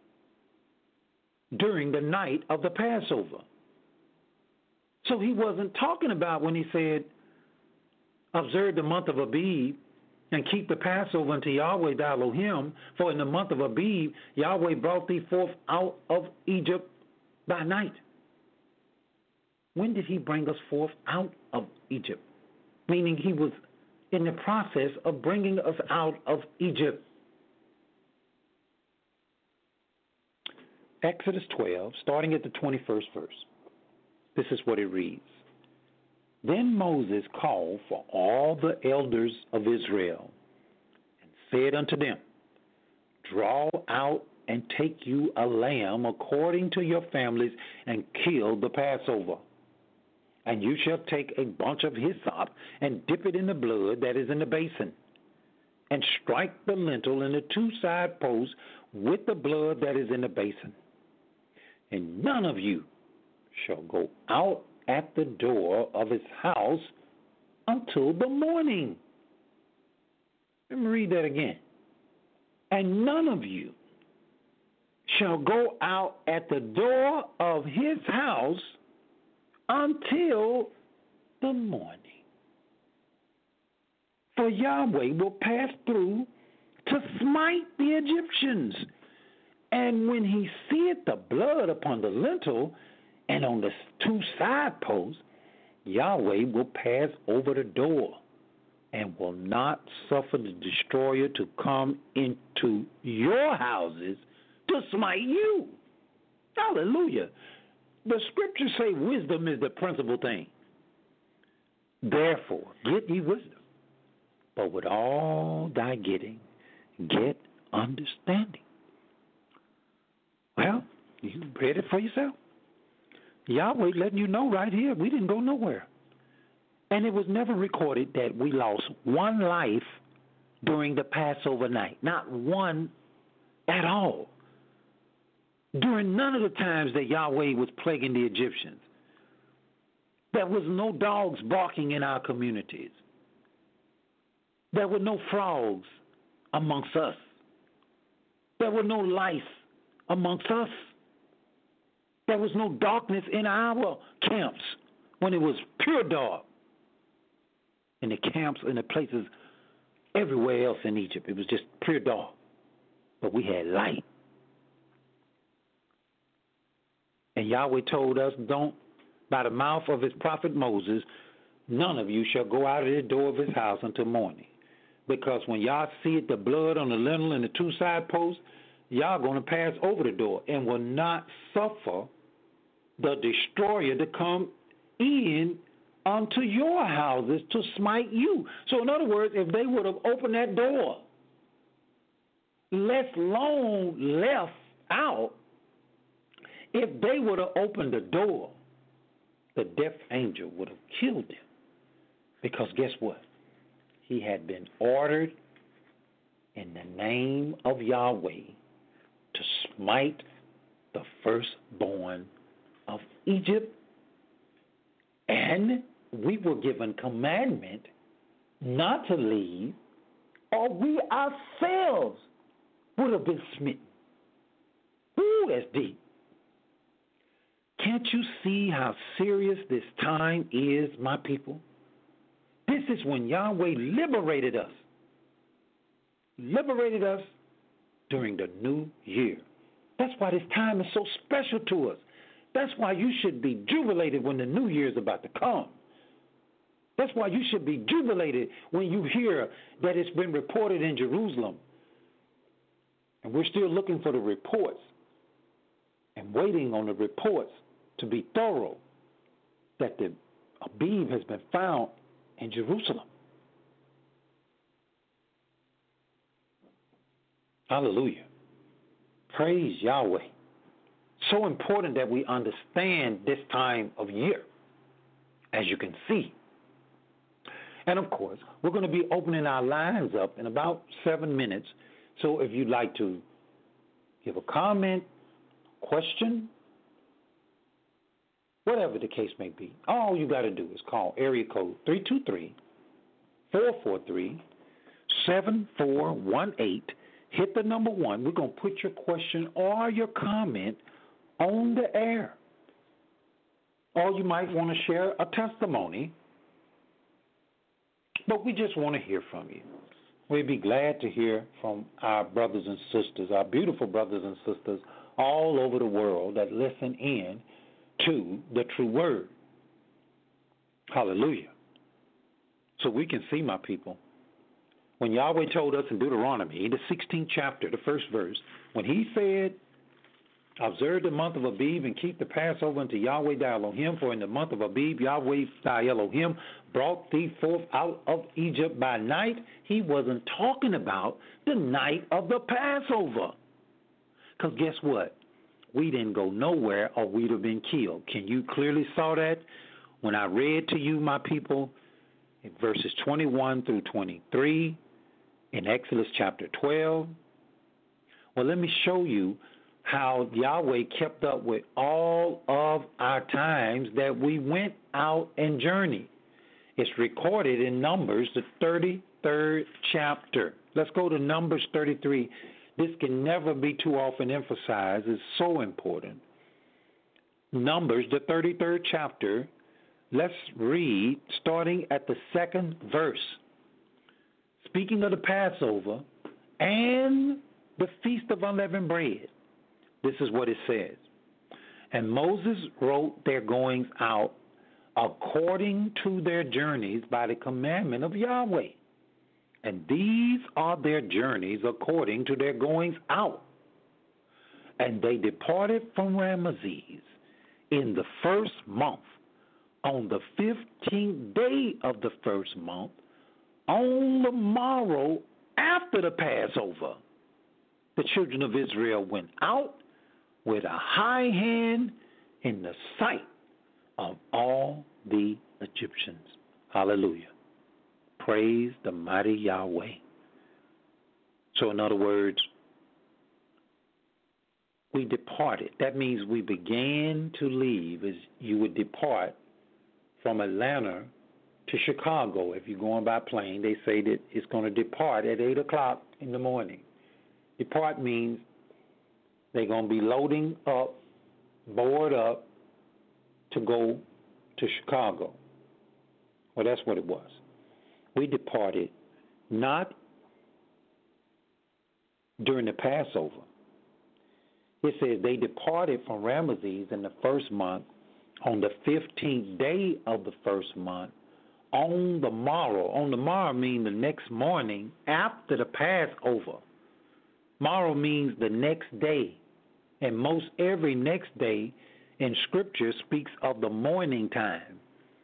during the night of the Passover. So he wasn't talking about when he said, observe the month of Abib and keep the Passover unto Yahweh thy Elohim, for in the month of Abib Yahweh brought thee forth out of Egypt by night. When did he bring us forth out of Egypt? Meaning he was in the process of bringing us out of Egypt. Exodus twelve, starting at the twenty-first verse. This is what it reads. Then Moses called for all the elders of Israel and said unto them, draw out and take you a lamb according to your families and kill the Passover. And you shall take a bunch of hyssop and dip it in the blood that is in the basin, and strike the lintel and the two side posts with the blood that is in the basin. And none of you shall go out at the door of his house until the morning. Let me read that again. And none of you shall go out at the door of his house until the morning. For Yahweh will pass through to smite the Egyptians. And when he seeth the blood upon the lintel and on the two side posts, Yahweh will pass over the door and will not suffer the destroyer to come into your houses to smite you. Hallelujah. The scriptures say wisdom is the principal thing. Therefore, get ye wisdom. But with all thy getting, get understanding. Well, you read it for yourself. Yahweh letting you know right here, we didn't go nowhere. And it was never recorded that we lost one life during the Passover night. Not one at all. During none of the times that Yahweh was plaguing the Egyptians, there was no dogs barking in our communities. There were no frogs amongst us. There were no lice amongst us. There was no darkness in our camps when it was pure dark. In the camps, in the places everywhere else in Egypt, it was just pure dark. But we had light. And Yahweh told us, don't, by the mouth of his prophet Moses, none of you shall go out of the door of his house until morning. Because when y'all see it, the blood on the lintel and the two side posts, y'all going to pass over the door and will not suffer the destroyer to come in unto your houses to smite you. So in other words, if they would have opened that door, less long left out, if they would have opened the door, the death angel would have killed them. Because guess what? He had been ordered in the name of Yahweh to smite the firstborn of Egypt. And we were given commandment not to leave, or we ourselves would have been smitten. Ooh, that's deep. Can't you see how serious this time is, my people? This is when Yahweh liberated us. Liberated us during the new year. That's why this time is so special to us. That's why you should be jubilated when the new year is about to come. That's why you should be jubilated when you hear that it's been reported in Jerusalem. And we're still looking for the reports and waiting on the reports to be thorough that the Abib has been found in Jerusalem. Hallelujah. Praise Yahweh. So important that we understand this time of year, as you can see. And of course, we're going to be opening our lines up in about seven minutes. So if you'd like to give a comment, question, whatever the case may be, all you got to do is call area code three two three, four four three, seven four one eight. Hit the number one. We're going to put your question or your comment on the air. Or you might want to share a testimony, but we just want to hear from you. We'd be glad to hear from our brothers and sisters, our beautiful brothers and sisters all over the world that listen in to the true word. Hallelujah. So we can see, my people, when Yahweh told us in Deuteronomy, the sixteenth chapter, the first verse, when he said, observe the month of Abib and keep the Passover unto Yahweh thy Elohim, for in the month of Abib Yahweh thy Elohim brought thee forth out of Egypt by night, he wasn't talking about the night of the Passover. Because guess what? We didn't go nowhere or we'd have been killed. Can you clearly saw that? When I read to you, my people, in verses twenty-one through twenty-three, in Exodus chapter twelve, well, let me show you how Yahweh kept up with all of our times that we went out and journeyed. It's recorded in Numbers, the thirty-third chapter. Let's go to Numbers thirty-three. This can never be too often emphasized. It's so important. Numbers, the thirty-third chapter, let's read starting at the second verse. Speaking of the Passover and the Feast of Unleavened Bread, this is what it says. And Moses wrote their goings out according to their journeys by the commandment of Yahweh. And these are their journeys according to their goings out. And they departed from Ramesses in the first month, on the fifteenth day of the first month, on the morrow after the Passover. The children of Israel went out with a high hand in the sight of all the Egyptians. Hallelujah. Praise the mighty Yahweh. So in other words, we departed. That means we began to leave as you would depart from Atlanta to Chicago. If you're going by plane, they say that it's going to depart at eight o'clock in the morning. Depart means they're going to be loading up, board up to go to Chicago. Well, that's what it was. We departed not during the Passover. It says they departed from Ramesses in the first month on the fifteenth day of the first month on the morrow. On the morrow means the next morning after the Passover. Morrow means the next day. And most every next day in Scripture speaks of the morning time.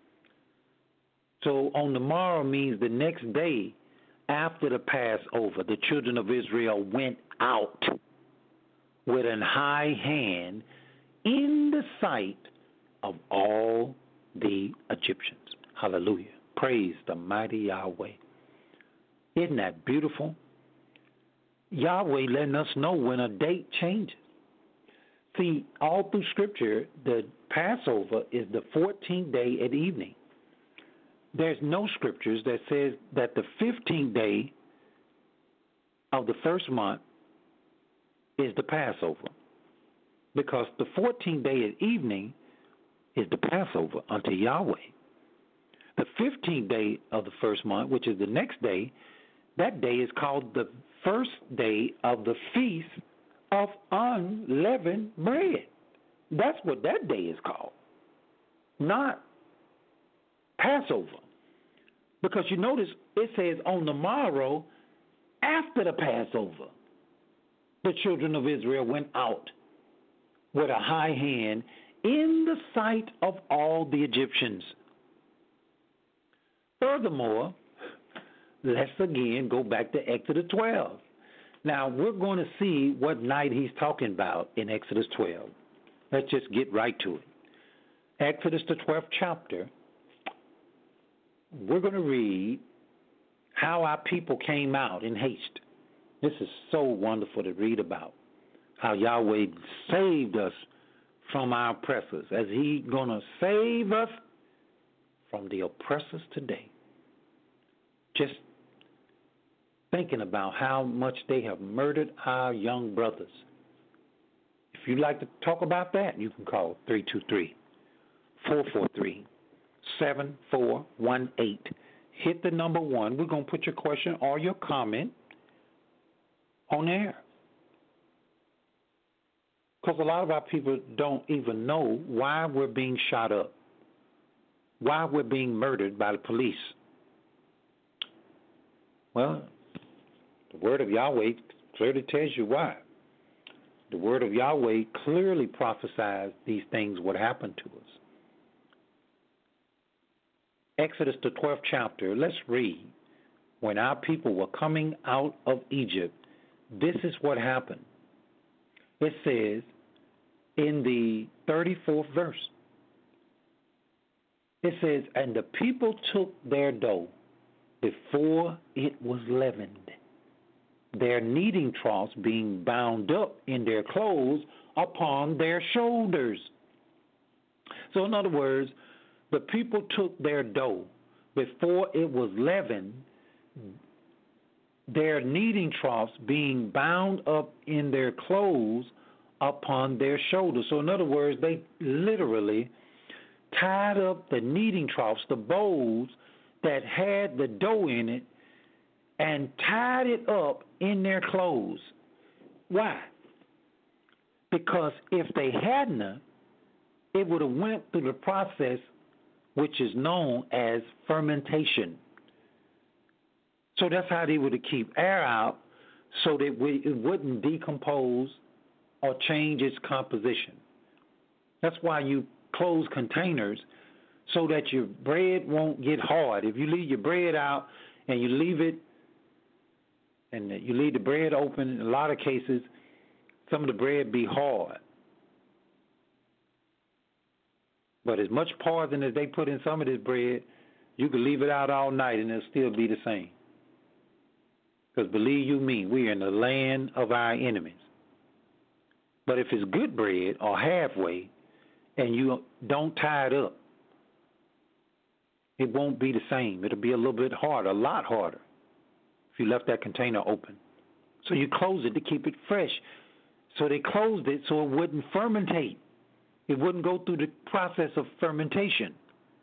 So on the morrow means the next day after the Passover, the children of Israel went out with an high hand in the sight of all the Egyptians. Hallelujah. Praise the mighty Yahweh. Isn't that beautiful? Yahweh letting us know when a date changes. See, all through Scripture, the Passover is the fourteenth day at evening. There's no scriptures that says that the fifteenth day of the first month is the Passover, because the fourteenth day at evening is the Passover unto Yahweh. The fifteenth day of the first month, which is the next day, that day is called the first day of the Feast of Unleavened Bread. That's what that day is called, not Passover. Because you notice it says on the morrow after the Passover, the children of Israel went out with a high hand in the sight of all the Egyptians. Furthermore, let's again go back to Exodus twelve. Now, we're going to see what night he's talking about in Exodus twelve. Let's just get right to it. Exodus, the twelfth chapter, we're going to read how our people came out in haste. This is so wonderful to read about, how Yahweh saved us from our oppressors, as He's going to save us from the oppressors today. Just thinking about how much they have murdered our young brothers. If you'd like to talk about that, you can call three two three, four four three, seven four one eight. Hit the number one. We're going to put your question or your comment on air. Because a lot of our people don't even know why we're being shot up, why we're being murdered by the police. Well, the word of Yahweh clearly tells you why. The word of Yahweh clearly prophesies these things would happen to us. Exodus, the twelfth chapter, let's read. When our people were coming out of Egypt, this is what happened. It says in the thirty-fourth verse, it says, and the people took their dough before it was leavened, their kneading troughs being bound up in their clothes upon their shoulders. So in other words, the people took their dough before it was leavened. their kneading troughs being bound up in their clothes upon their shoulders. So in other words, they literally tied up the kneading troughs, the bowls that had the dough in it, and tied it up in their clothes. Why? Because if they hadn't, it would have went through the process which is known as fermentation. So that's how they would keep air out so that we, it wouldn't decompose or change its composition. That's why you close containers so that your bread won't get hard. If you leave your bread out and you leave it and you leave the bread open, in a lot of cases, some of the bread be hard. But as much poison as they put in some of this bread, you can leave it out all night and it'll still be the same. Because believe you me, we are in the land of our enemies. But if it's good bread or halfway and you don't tie it up, it won't be the same. It'll be a little bit harder, a lot harder, if you left that container open. So you close it to keep it fresh. So they closed it so it wouldn't fermentate. It wouldn't go through the process of fermentation.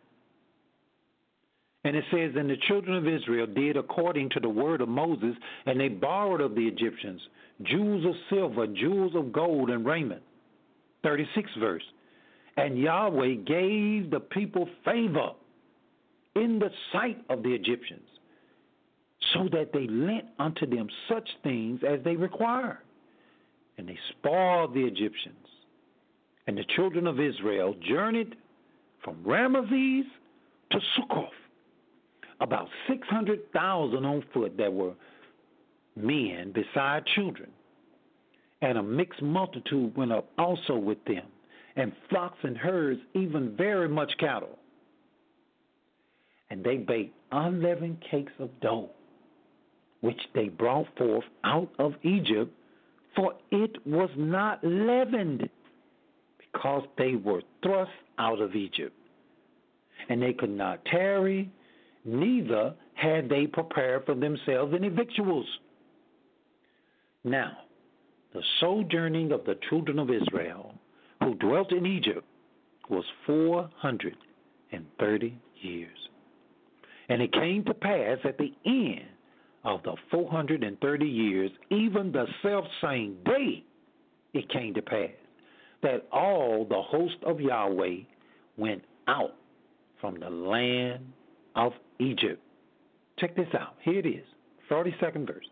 And it says, and the children of Israel did according to the word of Moses, and they borrowed of the Egyptians jewels of silver, jewels of gold, and raiment. thirty-sixth verse. And Yahweh gave the people favor in the sight of the Egyptians, so that they lent unto them such things as they required. And they spoiled the Egyptians. And the children of Israel journeyed from Ramesses to Succoth, about six hundred thousand on foot that were men beside children. And a mixed multitude went up also with them, and flocks and herds, even very much cattle. And they baked unleavened cakes of dough, which they brought forth out of Egypt, for it was not leavened, because they were thrust out of Egypt. And they could not tarry, neither had they prepared for themselves any victuals. Now, the sojourning of the children of Israel, who dwelt in Egypt, was four hundred and thirty years. And it came to pass at the end of the four hundred and thirty years, even the selfsame day, it came to pass that all the host of Yahweh went out from the land of Egypt. Check this out. Here it is, forty-second verse.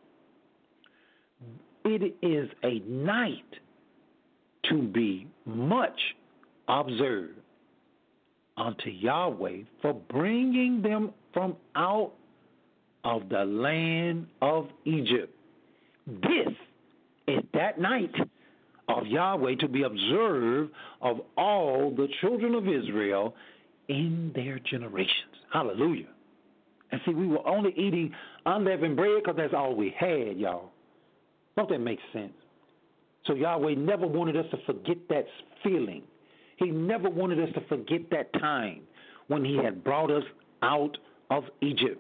It is a night to be much observed unto Yahweh for bringing them from out of the land of Egypt. This is that night of Yahweh to be observed of all the children of Israel in their generations. Hallelujah. And see, we were only eating unleavened bread because that's all we had, y'all. Don't that make sense? So Yahweh never wanted us to forget that feeling. He never wanted us to forget that time when he had brought us out of Egypt.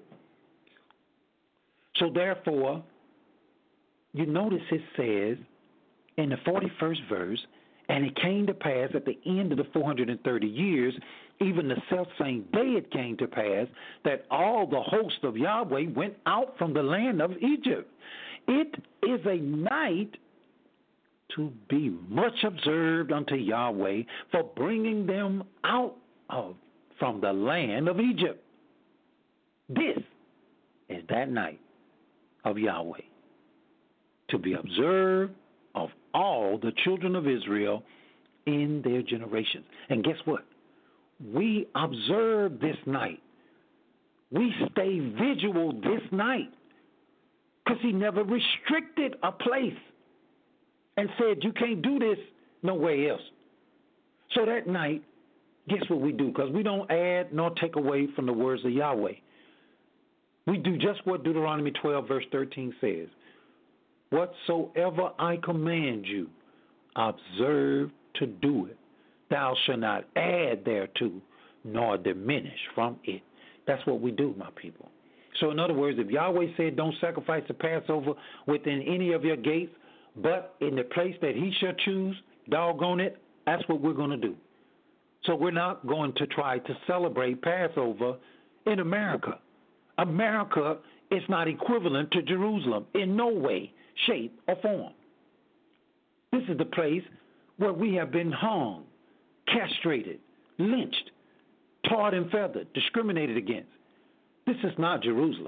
So therefore, you notice it says in the forty-first verse, and it came to pass at the end of the four hundred thirty years, even the selfsame day it came to pass, that all the host of Yahweh went out from the land of Egypt. It is a night to be much observed unto Yahweh for bringing them out of from the land of Egypt. This is that night of Yahweh to be observed of all the children of Israel in their generations. And guess what? We observe this night. We stay vigilant this night because he never restricted a place and said you can't do this nowhere else. So that night, guess what we do? Because we don't add nor take away from the words of Yahweh. We do just what Deuteronomy twelve, verse thirteen says. Whatsoever I command you, observe to do it. Thou shalt not add thereto, nor diminish from it. That's what we do, my people. So in other words, if Yahweh said don't sacrifice the Passover within any of your gates, but in the place that he shall choose, doggone it, that's what we're going to do. So we're not going to try to celebrate Passover in America. America is not equivalent to Jerusalem in no way, shape, or form. This is the place where we have been hung, castrated, lynched, tarred and feathered, discriminated against. This is not Jerusalem.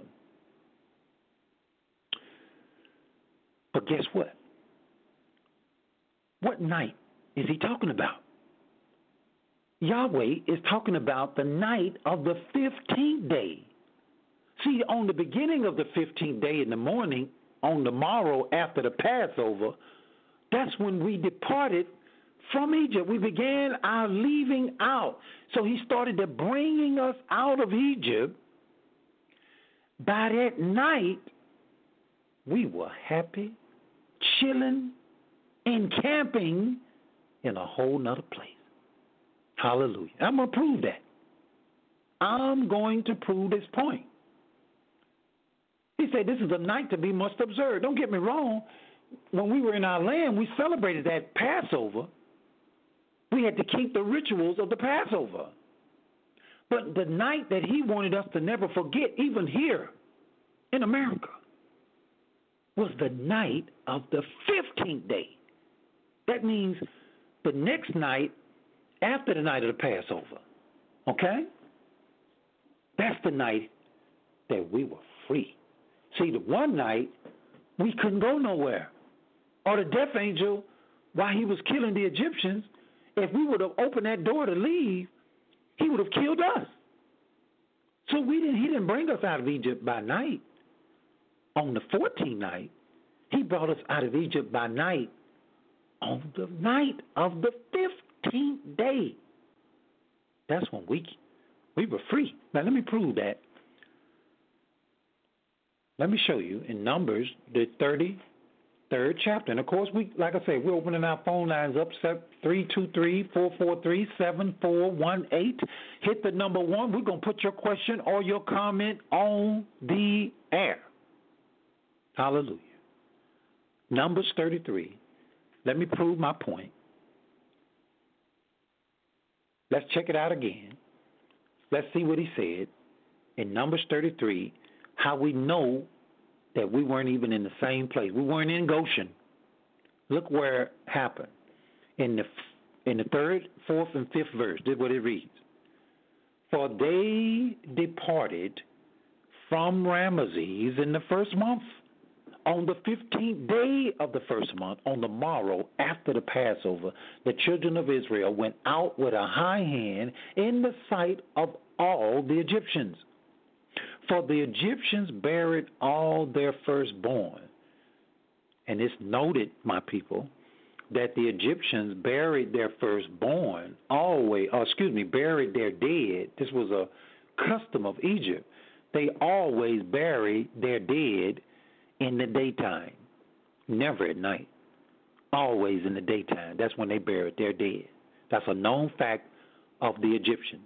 But guess what? What night is he talking about? Yahweh is talking about the night of the fifteenth day. See, on the beginning of the fifteenth day in the morning, on the morrow after the Passover, that's when we departed from Egypt. We began our leaving out. So he started to bringing us out of Egypt. By that night, we were happy, chilling, encamping in a whole nother place. Hallelujah. I'm going to prove that. I'm going to prove this point. He said this is a night to be much observed. Don't get me wrong. When we were in our land, we celebrated that Passover. We had to keep the rituals of the Passover. But the night that he wanted us to never forget, even here in America, was the night of the fifteenth day. That means the next night after the night of the Passover. Okay? That's the night that we were free. See, the one night we couldn't go nowhere. Or the death angel, while he was killing the Egyptians, if we would have opened that door to leave, he would have killed us. So we didn't. He didn't bring us out of Egypt by night. On the fourteenth night, he brought us out of Egypt by night on the night of the fifteenth day. That's when we we were free. Now let me prove that. Let me show you in Numbers, the thirty-third chapter. And of course, we, like I said, we're opening our phone lines up, three two three, four four three, seven four one eight. Hit the number one. We're going to put your question or your comment on the air. Hallelujah. Numbers thirty-three. Let me prove my point. Let's check it out again. Let's see what he said in Numbers thirty-three, how we know that we weren't even in the same place. We weren't in Goshen. Look where it happened. In the in the third, fourth, and fifth verse, this is what it reads. For they departed from Ramesses in the first month, on the fifteenth day of the first month, on the morrow after the Passover, the children of Israel went out with a high hand in the sight of all the Egyptians. For the Egyptians buried all their firstborn. And it's noted, my people, that the Egyptians buried their firstborn always, or excuse me, buried their dead. This was a custom of Egypt. They always buried their dead in the daytime, never at night. Always in the daytime. That's when they buried their dead. That's a known fact of the Egyptians.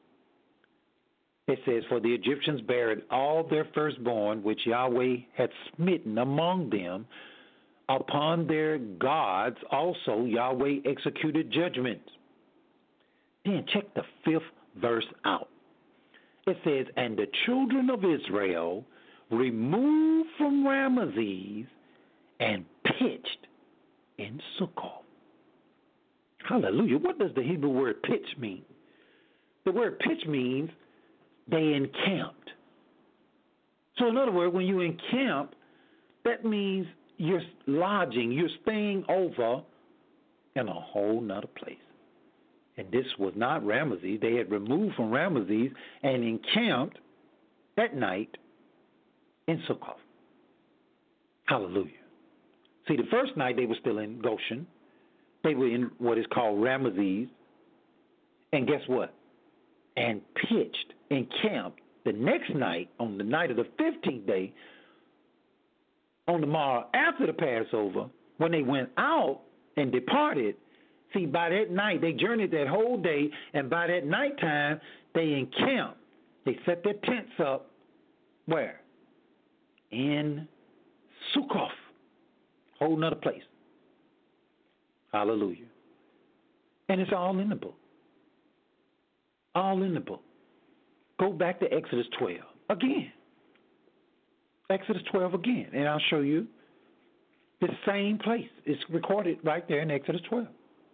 It says, for the Egyptians buried all their firstborn, which Yahweh had smitten among them. Upon their gods also Yahweh executed judgments. Then check the fifth verse out. It says, and the children of Israel removed from Ramesses and pitched in Succoth. Hallelujah. What does the Hebrew word pitch mean? The word pitch means they encamped. So in other words, when you encamp, that means you're lodging, you're staying over in a whole nother place. And this was not Ramesses. They had removed from Ramesses and encamped that night in Succoth. Hallelujah. See, the first night they were still in Goshen. They were in what is called Ramesses. And guess what? And pitched, encamped the next night, on the night of the fifteenth day, on the morrow after the Passover, when they went out and departed. See, by that night, they journeyed that whole day, and by that nighttime, they encamped. They set their tents up Where? In Sukkoth. Whole nother place. Hallelujah. And it's all in the book. All in the book. Go back to Exodus twelve again. Exodus twelve again. And I'll show you the same place. It's recorded right there in Exodus twelve.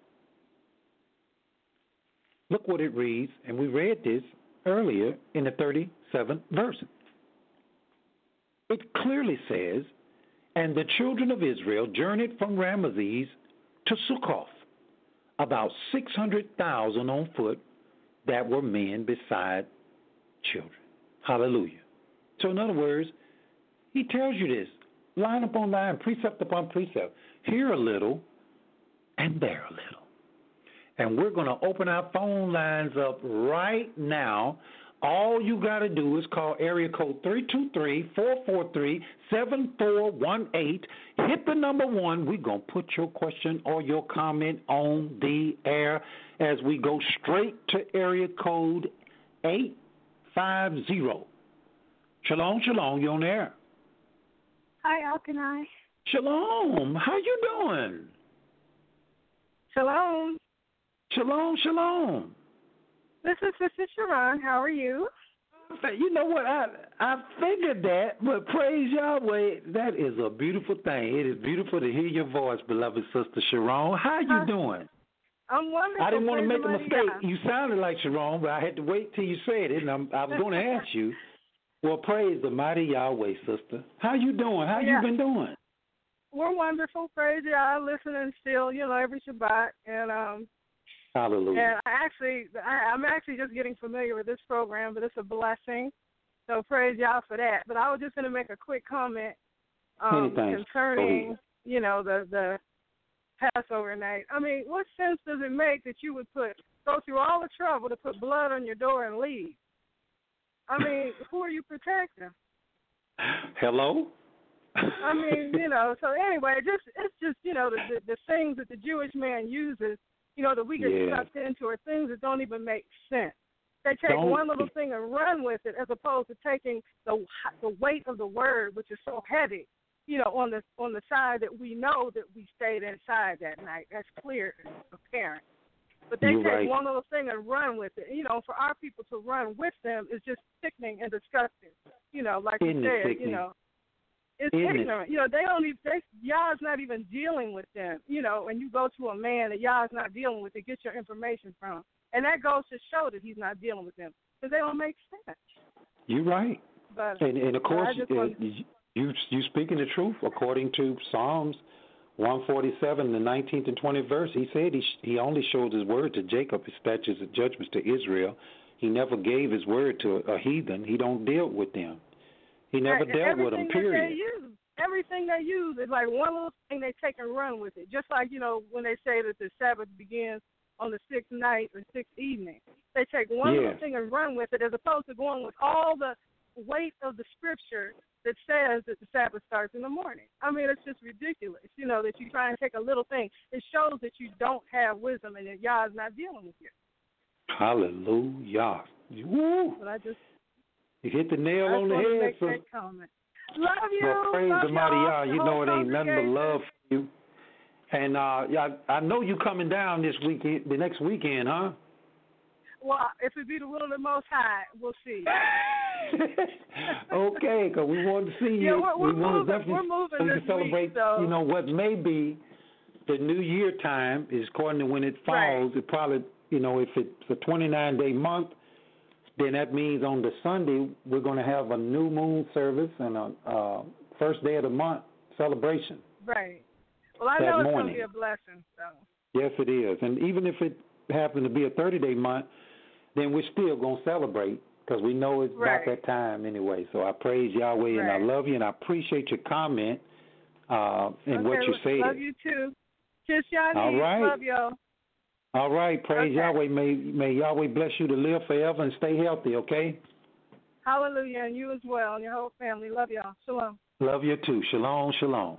Look what it reads, and we read this earlier in the thirty-seventh verse. It clearly says, and the children of Israel journeyed from Ramesses to Sukkoth, about six hundred thousand on foot that were men beside children. Hallelujah. So in other words, he tells you this, line upon line, precept upon precept, here a little and there a little. And we're going to open our phone lines up right now. All you got to do is call area code three two three, four four three, seven four one eight. Hit the number one. We're going to put your question or your comment on the air as we go straight to area code eight five zero. Shalom, shalom. You're on the air. Hi, how can I? Shalom. How you doing? Shalom. Shalom, shalom. This is Sister Sharon. How are you? You know what? I I figured that, but praise Yahweh, that is a beautiful thing. It is beautiful to hear your voice, beloved Sister Sharon. How you Uh, doing? I'm wonderful. I didn't want to Praise make a the mighty mistake. God. You sounded like Sharon, but I had to wait till you said it, and I'm, I was going to ask you. Well, praise the mighty Yahweh, sister. How you doing? How Yeah. you been doing? We're wonderful. Praise Yah. Listening still, you know, every Shabbat. And um, Hallelujah. and I actually, I, I'm actually just getting familiar with this program, but it's a blessing. So praise Yah for that. But I was just going to make a quick comment um, Anything. concerning, you know, the the Passover night. I mean, what sense does it make that you would put go through all the trouble to put blood on your door and leave? I mean, who are you protecting? Hello? I mean, you know, so anyway, just it's just, you know, the, the the things that the Jewish man uses, you know, that we get Yeah. sucked into are things that don't even make sense. They take Don't- one little thing and run with it, as opposed to taking the the weight of the word, which is so heavy, you know, on the on the side that we know that we stayed inside that night. That's clear, and apparent. But they You're take right. one little thing and run with it. You know, for our people to run with them is just sickening and disgusting. You know, like Isn't you it said, sickening? you know. It's Isn't it? ignorant. You know, they don't even, they, Yah's not even dealing with them. You know, and you go to a man that Yah's not dealing with to get your information from. And that goes to show that he's not dealing with them because they don't make sense. You're right. But, And, and of but course, I just uh, wanted- you you speaking the truth according to Psalms one forty-seven, the nineteenth and twentieth verse. He said he he only showed his word to Jacob, his statutes and judgments to Israel. He never gave his word to a, a heathen. He don't deal with them. He never Right, dealt with them. everything that Period. They use, everything they use is like one little thing they take and run with it. Just like, you know, when they say that the Sabbath begins on the sixth night or sixth evening. They take one Yeah. little thing and run with it as opposed to going with all the weight of the scripture that says that the Sabbath starts in the morning. I mean, it's just ridiculous, you know, that you try and take a little thing. It shows that you don't have wisdom and that Yah is not dealing with you. Hallelujah. Woo. But I just, You hit the nail I on just the want to head. make So, that comment. Love you. well, praise love the mighty y'all, Yah. the You whole know it ain't nothing but congregation. love for you. And uh, yeah, I know you coming down this weekend, the next weekend, huh? Well, if it be the will of the Most High, we'll see. Okay, because we want to see you. Yeah, we're, we're we want moving. to definitely We're moving we this can celebrate. week, so. You know what may be the New Year time is according to when it falls. Right. It probably, you know, if it's a twenty-nine day month, then that means on the Sunday we're going to have a new moon service and a uh, first day of the month celebration. Right. Well, I that know it's going morning. to be a blessing. So. Yes, it is. And even if it happened to be a thirty day month, then we're still going to celebrate because we know it's Right. about that time anyway. So I praise Yahweh and I Right. love you and I appreciate your comment uh, and Okay, what you well, said. Love you too. Kiss y'all. All right. Love y'all. All right. Praise Okay. Yahweh. May, may Yahweh bless you to live forever and stay healthy, okay? Hallelujah. And you as well and your whole family. Love y'all. Shalom. Love you too. Shalom, shalom.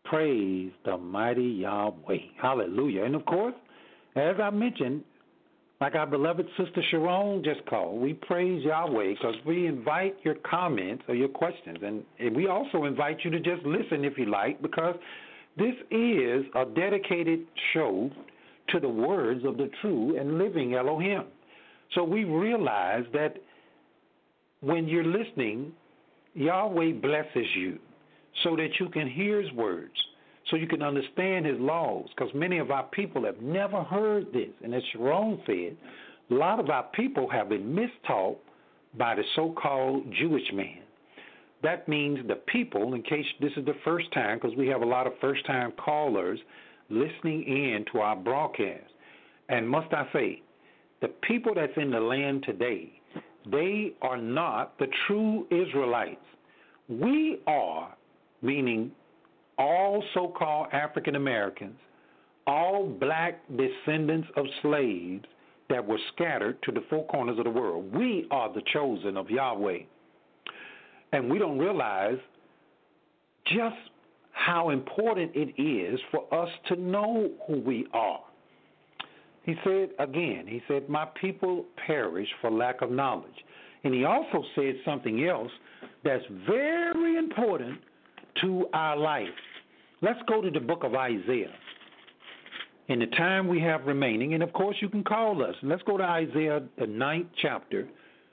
Praise the mighty Yahweh. Hallelujah. And of course, as I mentioned, Like our beloved Sister Sharon just called, we praise Yahweh because we invite your comments or your questions. And, and we also invite you to just listen if you like, because this is a dedicated show to the words of the true and living Elohim. So we realize that when you're listening, Yahweh blesses you so that you can hear his words, so you can understand his laws, because many of our people have never heard this. And as Sharon said, a lot of our people have been mistaught by the so-called Jewish man. That means the people, in case this is the first time, because we have a lot of first-time callers listening in to our broadcast. And must I say, the people that's in the land today, they are not the true Israelites. We are, meaning all so-called African Americans, all black descendants of slaves that were scattered to the four corners of the world. We are the chosen of Yahweh. And we don't realize just how important it is for us to know who we are. He said again, he said, my people perish for lack of knowledge. And he also said something else that's very important to our life. Let's go to the book of Isaiah. In the time we have remaining, and of course you can call us. Let's go to Isaiah, the ninth chapter.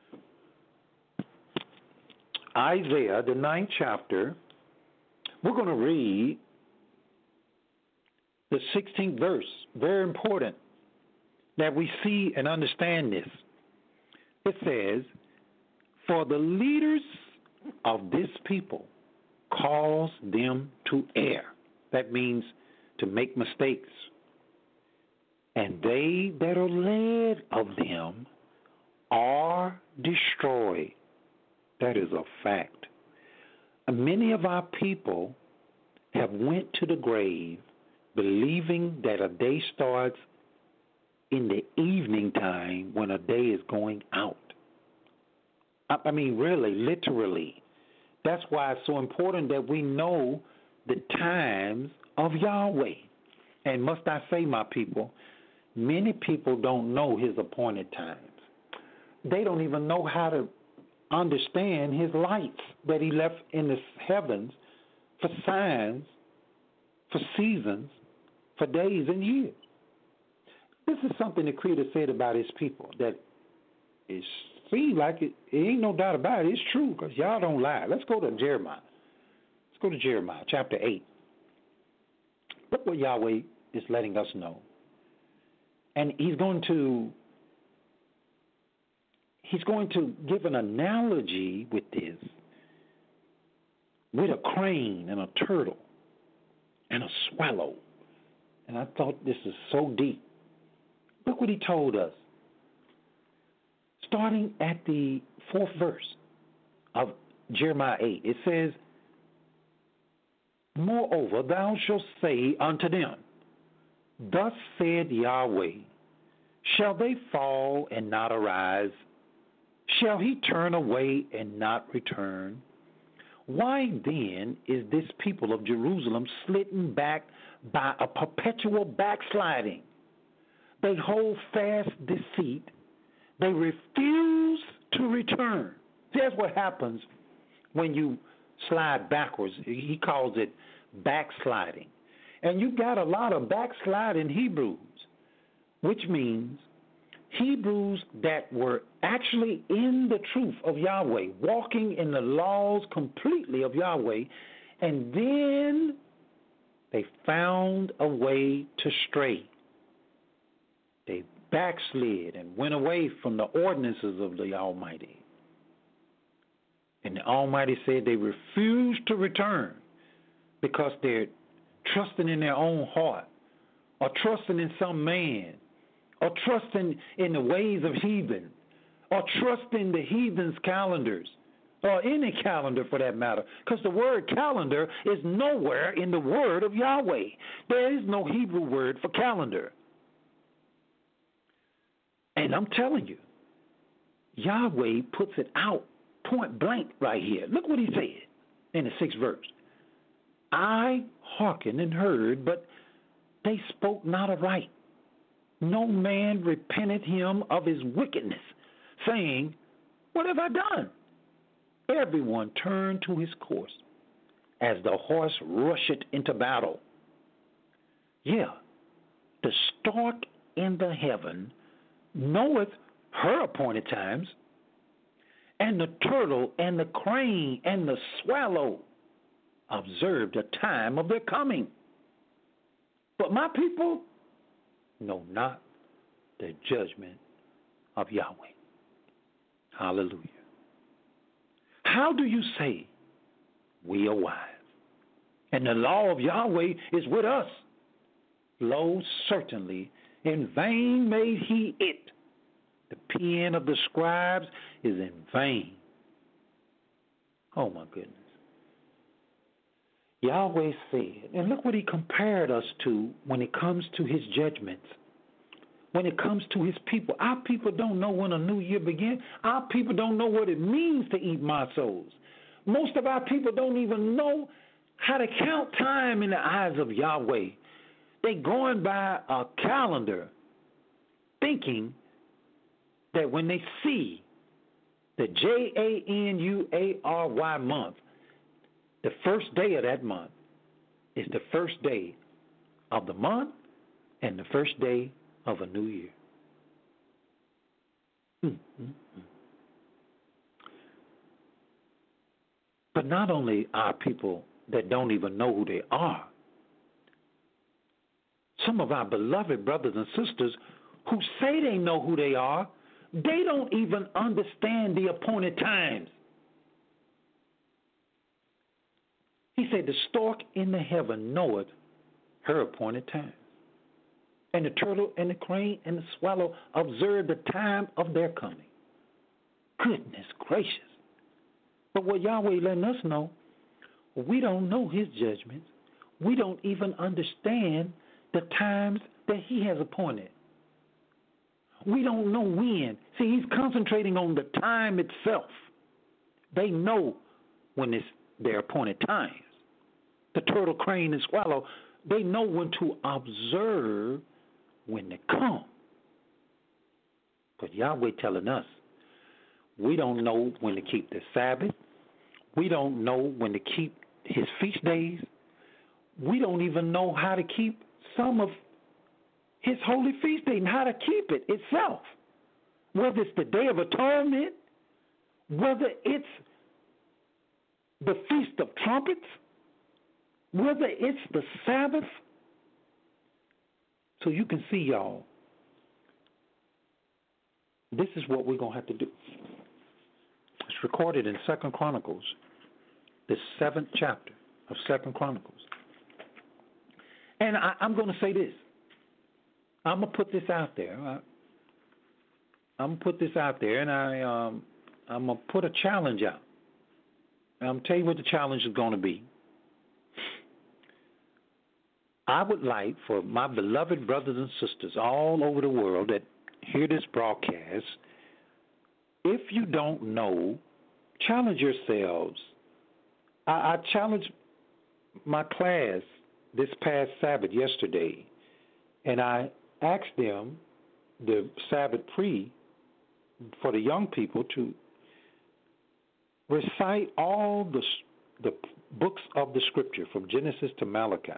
Isaiah, the ninth chapter. We're going to read the sixteenth verse. Very important that we see and understand this. It says, for the leaders of this people cause them to err. That means to make mistakes. And they that are led of them are destroyed. That is a fact. Many of our people have went to the grave believing that a day starts in the evening time when a day is going out. I mean, really, literally. That's why it's so important that we know the times of Yahweh. And must I say, my people, many people don't know his appointed times. They don't even know how to understand his lights that he left in the heavens for signs, for seasons, for days and years. This is something the Creator said about his people that it seems like it, it ain't no doubt about it. It's true because y'all don't lie. Let's go to Jeremiah. Let's go to Jeremiah chapter eight. Look what Yahweh is letting us know. And he's going to he's going to give an analogy with this, with a crane and a turtle and a swallow. And I thought this is so deep. Look what he told us. Starting at the fourth verse of Jeremiah eight, it says, moreover, thou shalt say unto them, thus said Yahweh, shall they fall and not arise? Shall he turn away and not return? Why then is this people of Jerusalem slitten back by a perpetual backsliding? They hold fast deceit. They refuse to return. That's what happens when you slide backwards. He calls it backsliding. And you got a lot of backsliding Hebrews, which means Hebrews that were actually in the truth of Yahweh, walking in the laws completely of Yahweh, and then they found a way to stray. They backslid and went away from the ordinances of the Almighty. And the Almighty said they refused to return because they're trusting in their own heart, or trusting in some man, or trusting in the ways of heathen, or trusting the heathen's calendars, or any calendar for that matter, because the word calendar is nowhere in the word of Yahweh. There is no Hebrew word for calendar. And I'm telling you, Yahweh puts it out point blank right here. Look what he said in the sixth verse. I hearkened and heard, but they spoke not aright. no man repented him of his wickedness, saying, what have I done? Everyone turned to his course, as the horse rusheth into battle. Yeah, the stork in the heaven knoweth her appointed times, and the turtle and the crane and the swallow observe the time of their coming. But my people know not the judgment of Yahweh. Hallelujah. How do you say we are wise, and the law of Yahweh is with us? Lo, certainly, in vain made he it. The pen of the scribes is in vain. Oh, my goodness. Yahweh said, and look what he compared us to when it comes to his judgments, when it comes to his people. Our people don't know when a new year begins. Our people don't know what it means to eat my souls. Most of our people don't even know how to count time in the eyes of Yahweh. They're going by a calendar, thinking that when they see the J A N U A R Y month, the first day of that month is the first day of the month and the first day of a new year. Mm-hmm. But not only are people that don't even know who they are, some of our beloved brothers and sisters who say they know who they are, they don't even understand the appointed times. He said, the stork in the heaven knoweth her appointed time. And the turtle and the crane and the swallow observe the time of their coming. Goodness gracious. But what Yahweh letting us know, we don't know his judgments. We don't even understand the times that he has appointed. We don't know when. See, he's concentrating on the time itself. They know when it's their appointed times. The turtle, crane, and swallow, they know when to observe when they come. But Yahweh telling us, we don't know when to keep the Sabbath. We don't know when to keep his feast days. We don't even know how to keep some of his holy feast days and how to keep it itself. Whether it's the Day of Atonement, whether it's the Feast of Trumpets, whether it's the Sabbath. So you can see, y'all, this is what we're going to have to do. It's recorded in Second Chronicles, the seventh chapter of Second Chronicles. And I, I'm going to say this. I'm going to put this out there. I, I'm going to put this out there, and I, um, I'm going to put a challenge out. I'm going to tell you what the challenge is going to be. I would like for my beloved brothers and sisters all over the world that hear this broadcast, if you don't know, challenge yourselves. I, I challenged my class this past Sabbath yesterday, and I asked them, the Sabbath pre, for the young people to recite all the, the books of the Scripture from Genesis to Malachi.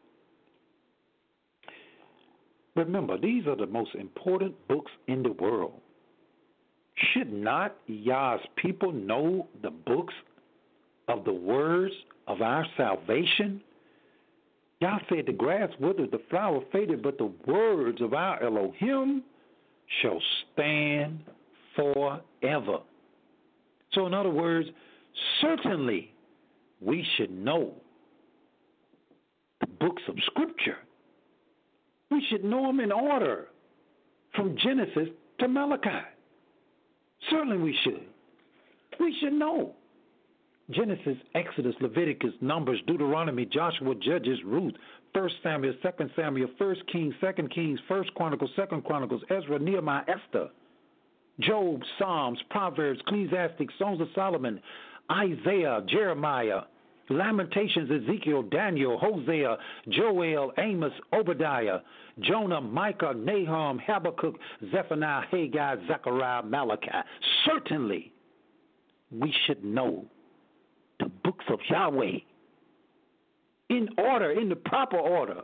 Remember, these are the most important books in the world. Should not Yah's people know the books of the words of our salvation? Yah said the grass withered, the flower faded, but the words of our Elohim shall stand forever. So in other words, certainly we should know the books of Scripture. We should know them in order from Genesis to Malachi. Certainly we should. We should know. Genesis, Exodus, Leviticus, Numbers, Deuteronomy, Joshua, Judges, Ruth, First Samuel, Second Samuel, First Kings, Second Kings, First Chronicles, Second Chronicles, Ezra, Nehemiah, Esther, Job, Psalms, Proverbs, Ecclesiastes, Songs of Solomon, Isaiah, Jeremiah, Lamentations, Ezekiel, Daniel, Hosea, Joel, Amos, Obadiah, Jonah, Micah, Nahum, Habakkuk, Zephaniah, Haggai, Zechariah, Malachi. Certainly, we should know the books of Yahweh in order, in the proper order.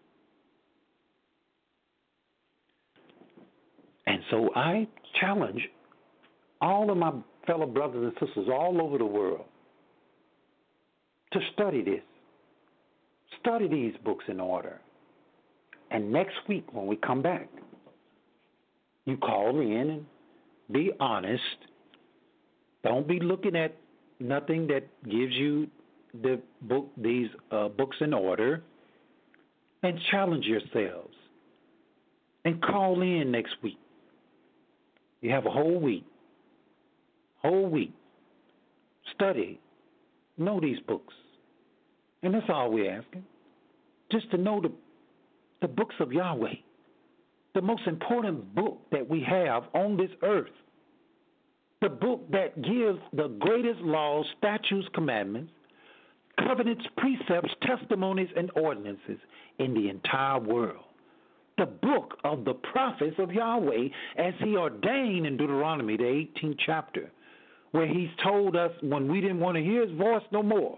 And so I challenge all of my fellow brothers and sisters all over the world to study this. Study these books in order. And next week when we come back, you call in and be honest. Don't be looking at nothing that gives you the book, these uh, books in order, and challenge yourselves. And call in next week. You have a whole week. Whole week. Study. Know these books. And that's all we're asking. Just to know the, the books of Yahweh. The most important book that we have on this earth. The book that gives the greatest laws, statutes, commandments, covenants, precepts, testimonies, and ordinances in the entire world. The book of the prophets of Yahweh as he ordained in Deuteronomy, the eighteenth chapter, where he's told us when we didn't want to hear his voice no more,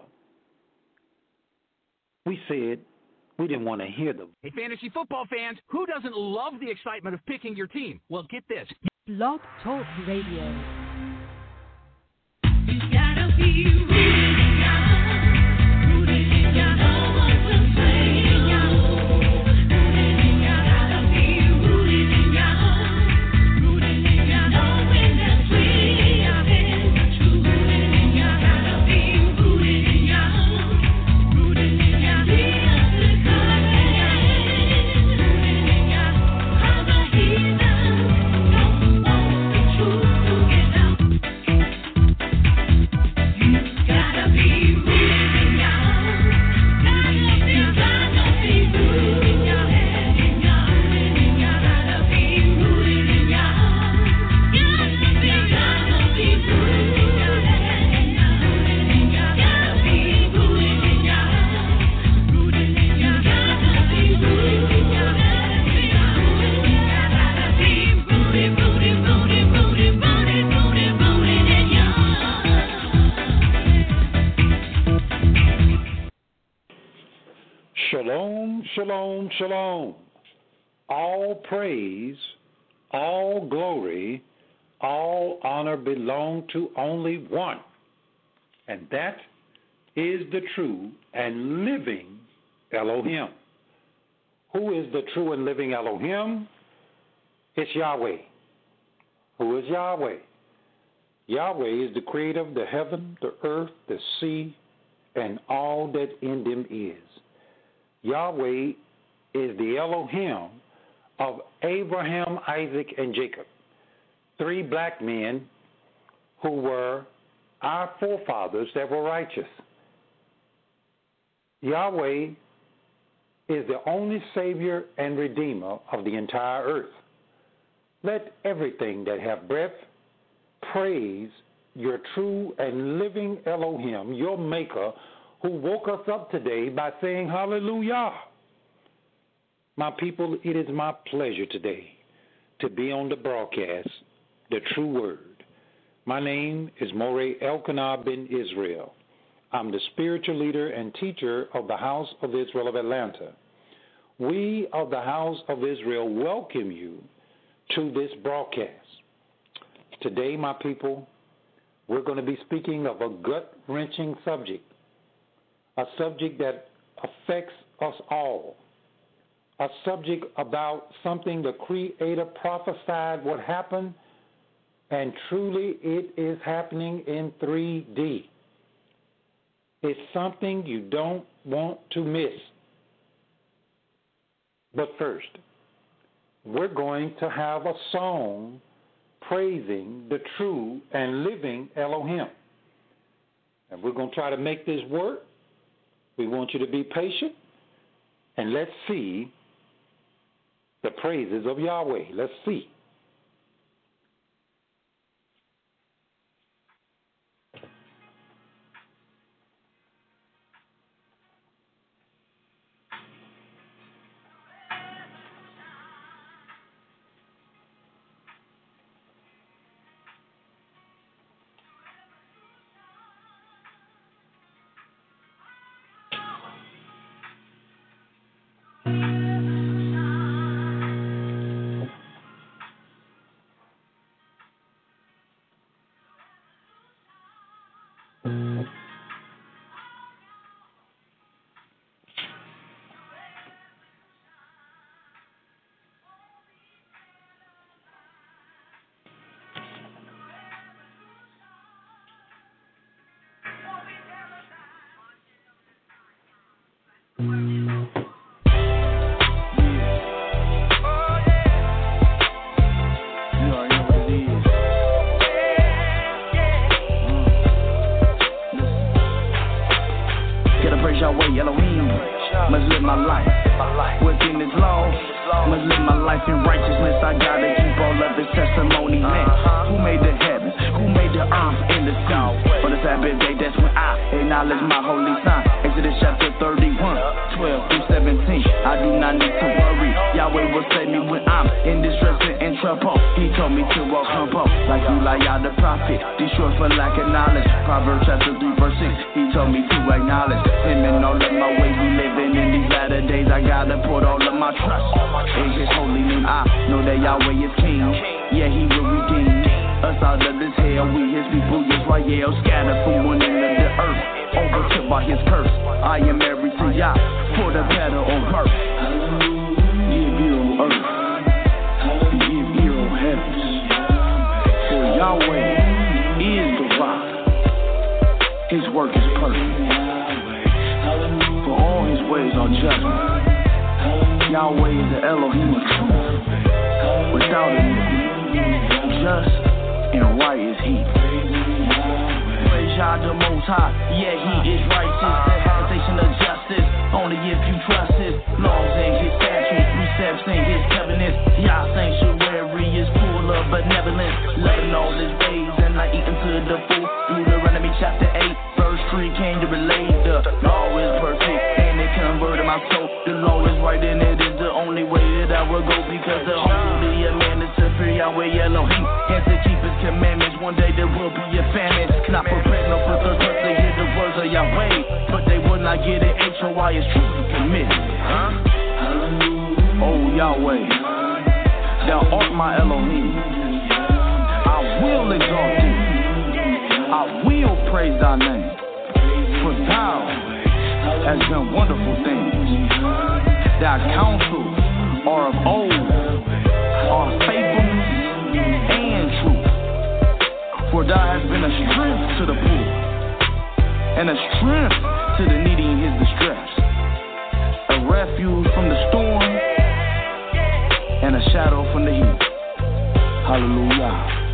we said we didn't want to hear them. Hey, fantasy football fans, who doesn't love the excitement of picking your team? Well, get this. Blog Talk Radio. You gotta be rooted in Yah, rooted in Yah. No one will play in Yah. Rooted in Yah, gotta be rooted in Yah, rooted in Yah. Knowing that we are in true. Rooted in Yah, gotta be rooted in Yah, rooted in Yah. Be of the covenant, rooted in Yah. Other heathens don't want the truth to get out. Gotta be rooted in Yah. Gotta be, gotta be rooted in Yah. In Yah, in Yah. Gotta be rooted in Yah. Gotta be, gotta be rooted in Yah. In Yah, in Yah. Gotta be rooted in Yah. Rooted in Yah. Gotta be rooted in Yah. Gotta be rooted, rooted, rooted, rooted, rooted, rooted, rooted in Yah. Shalom, shalom, shalom. All praise, all glory, all honor belong to only one. And that is the true and living Elohim. Who is the true and living Elohim? It's Yahweh. Who is Yahweh? Yahweh is the creator of the heaven, the earth, the sea, and all that in them is. Yahweh is the Elohim of Abraham, Isaac, and Jacob, three black men who were our forefathers that were righteous. Yahweh is the only Savior and Redeemer of the entire earth. Let everything that have breath praise your true and living Elohim, your Maker, who woke us up today by saying hallelujah. My people, it is my pleasure today to be on the broadcast, The True Word. My name is Moreh Elkanah ben Israel. I'm the spiritual leader and teacher of the House of Israel of Atlanta. We of the House of Israel welcome you to this broadcast. Today, my people, we're going to be speaking of a gut-wrenching subject, a subject that affects us all, a subject about something the Creator prophesied would happen, and truly it is happening in three D. It's something you don't want to miss. But first, we're going to have a song praising the true and living Elohim. And we're going to try to make this work. We want you to be patient, and let's see the praises of Yahweh. Let's see. Yahweh Elohim. Must live my life within His law. Must live my life in righteousness. I gotta keep all of His testimony. Man, who made the heavens? Who made the earth and the sea? For the Sabbath day, that's when I acknowledge my holy sign. Exodus chapter thirty-one, twelve through seventeen. I do not need to worry. Yahweh will save me when I'm in distress and in trouble. He told me to walk humble like Elijah the prophet. Destroy for lack of knowledge. Proverbs chapter three, verse six. He told me to acknowledge Him in all of my ways. We living in these latter days. I gotta put all of my trust in His holy name. I know that Yahweh is King. Yeah, He will redeem us out of this hell. We His people, Israel, scattered from one end of the earth, overtook by His curse. I am married to Yah for the better on earth. Give ear on earth, give ear on heavens. For Yahweh is the rock. His work is perfect. For all His ways are judgment. Yahweh is the Elohim of truth. Without iniquity, just and right is He. Praise Yah the Most High. Yeah, He is righteous. The habitation of justice. Only if you trust His laws and His statutes, precepts and His covenants. Yah sanctuary is full of benevolence, loving all His ways and not eating to the full. Deuteronomy chapter eight, verse three came to relate. The law is perfect and it converted my soul. The law is right and it is the only way that I will go, because the holy man is to fear Yahweh Elohim and to keep His commandments. One day there will be a famine, not prepared no for those but they hear the words of Yahweh, but they will not get it. H O Y is truly committed. Huh? Oh Yahweh, Thou art my Elohim. I will exalt Thee. I will praise Thy name, for Thou hast done wonderful things. Thy counsels are of old, are faithfulness and truth. For Thou hast been a strength to the poor, and a strength to the needy in his distress, a refuge from the storm, and a shadow from the heat. Hallelujah.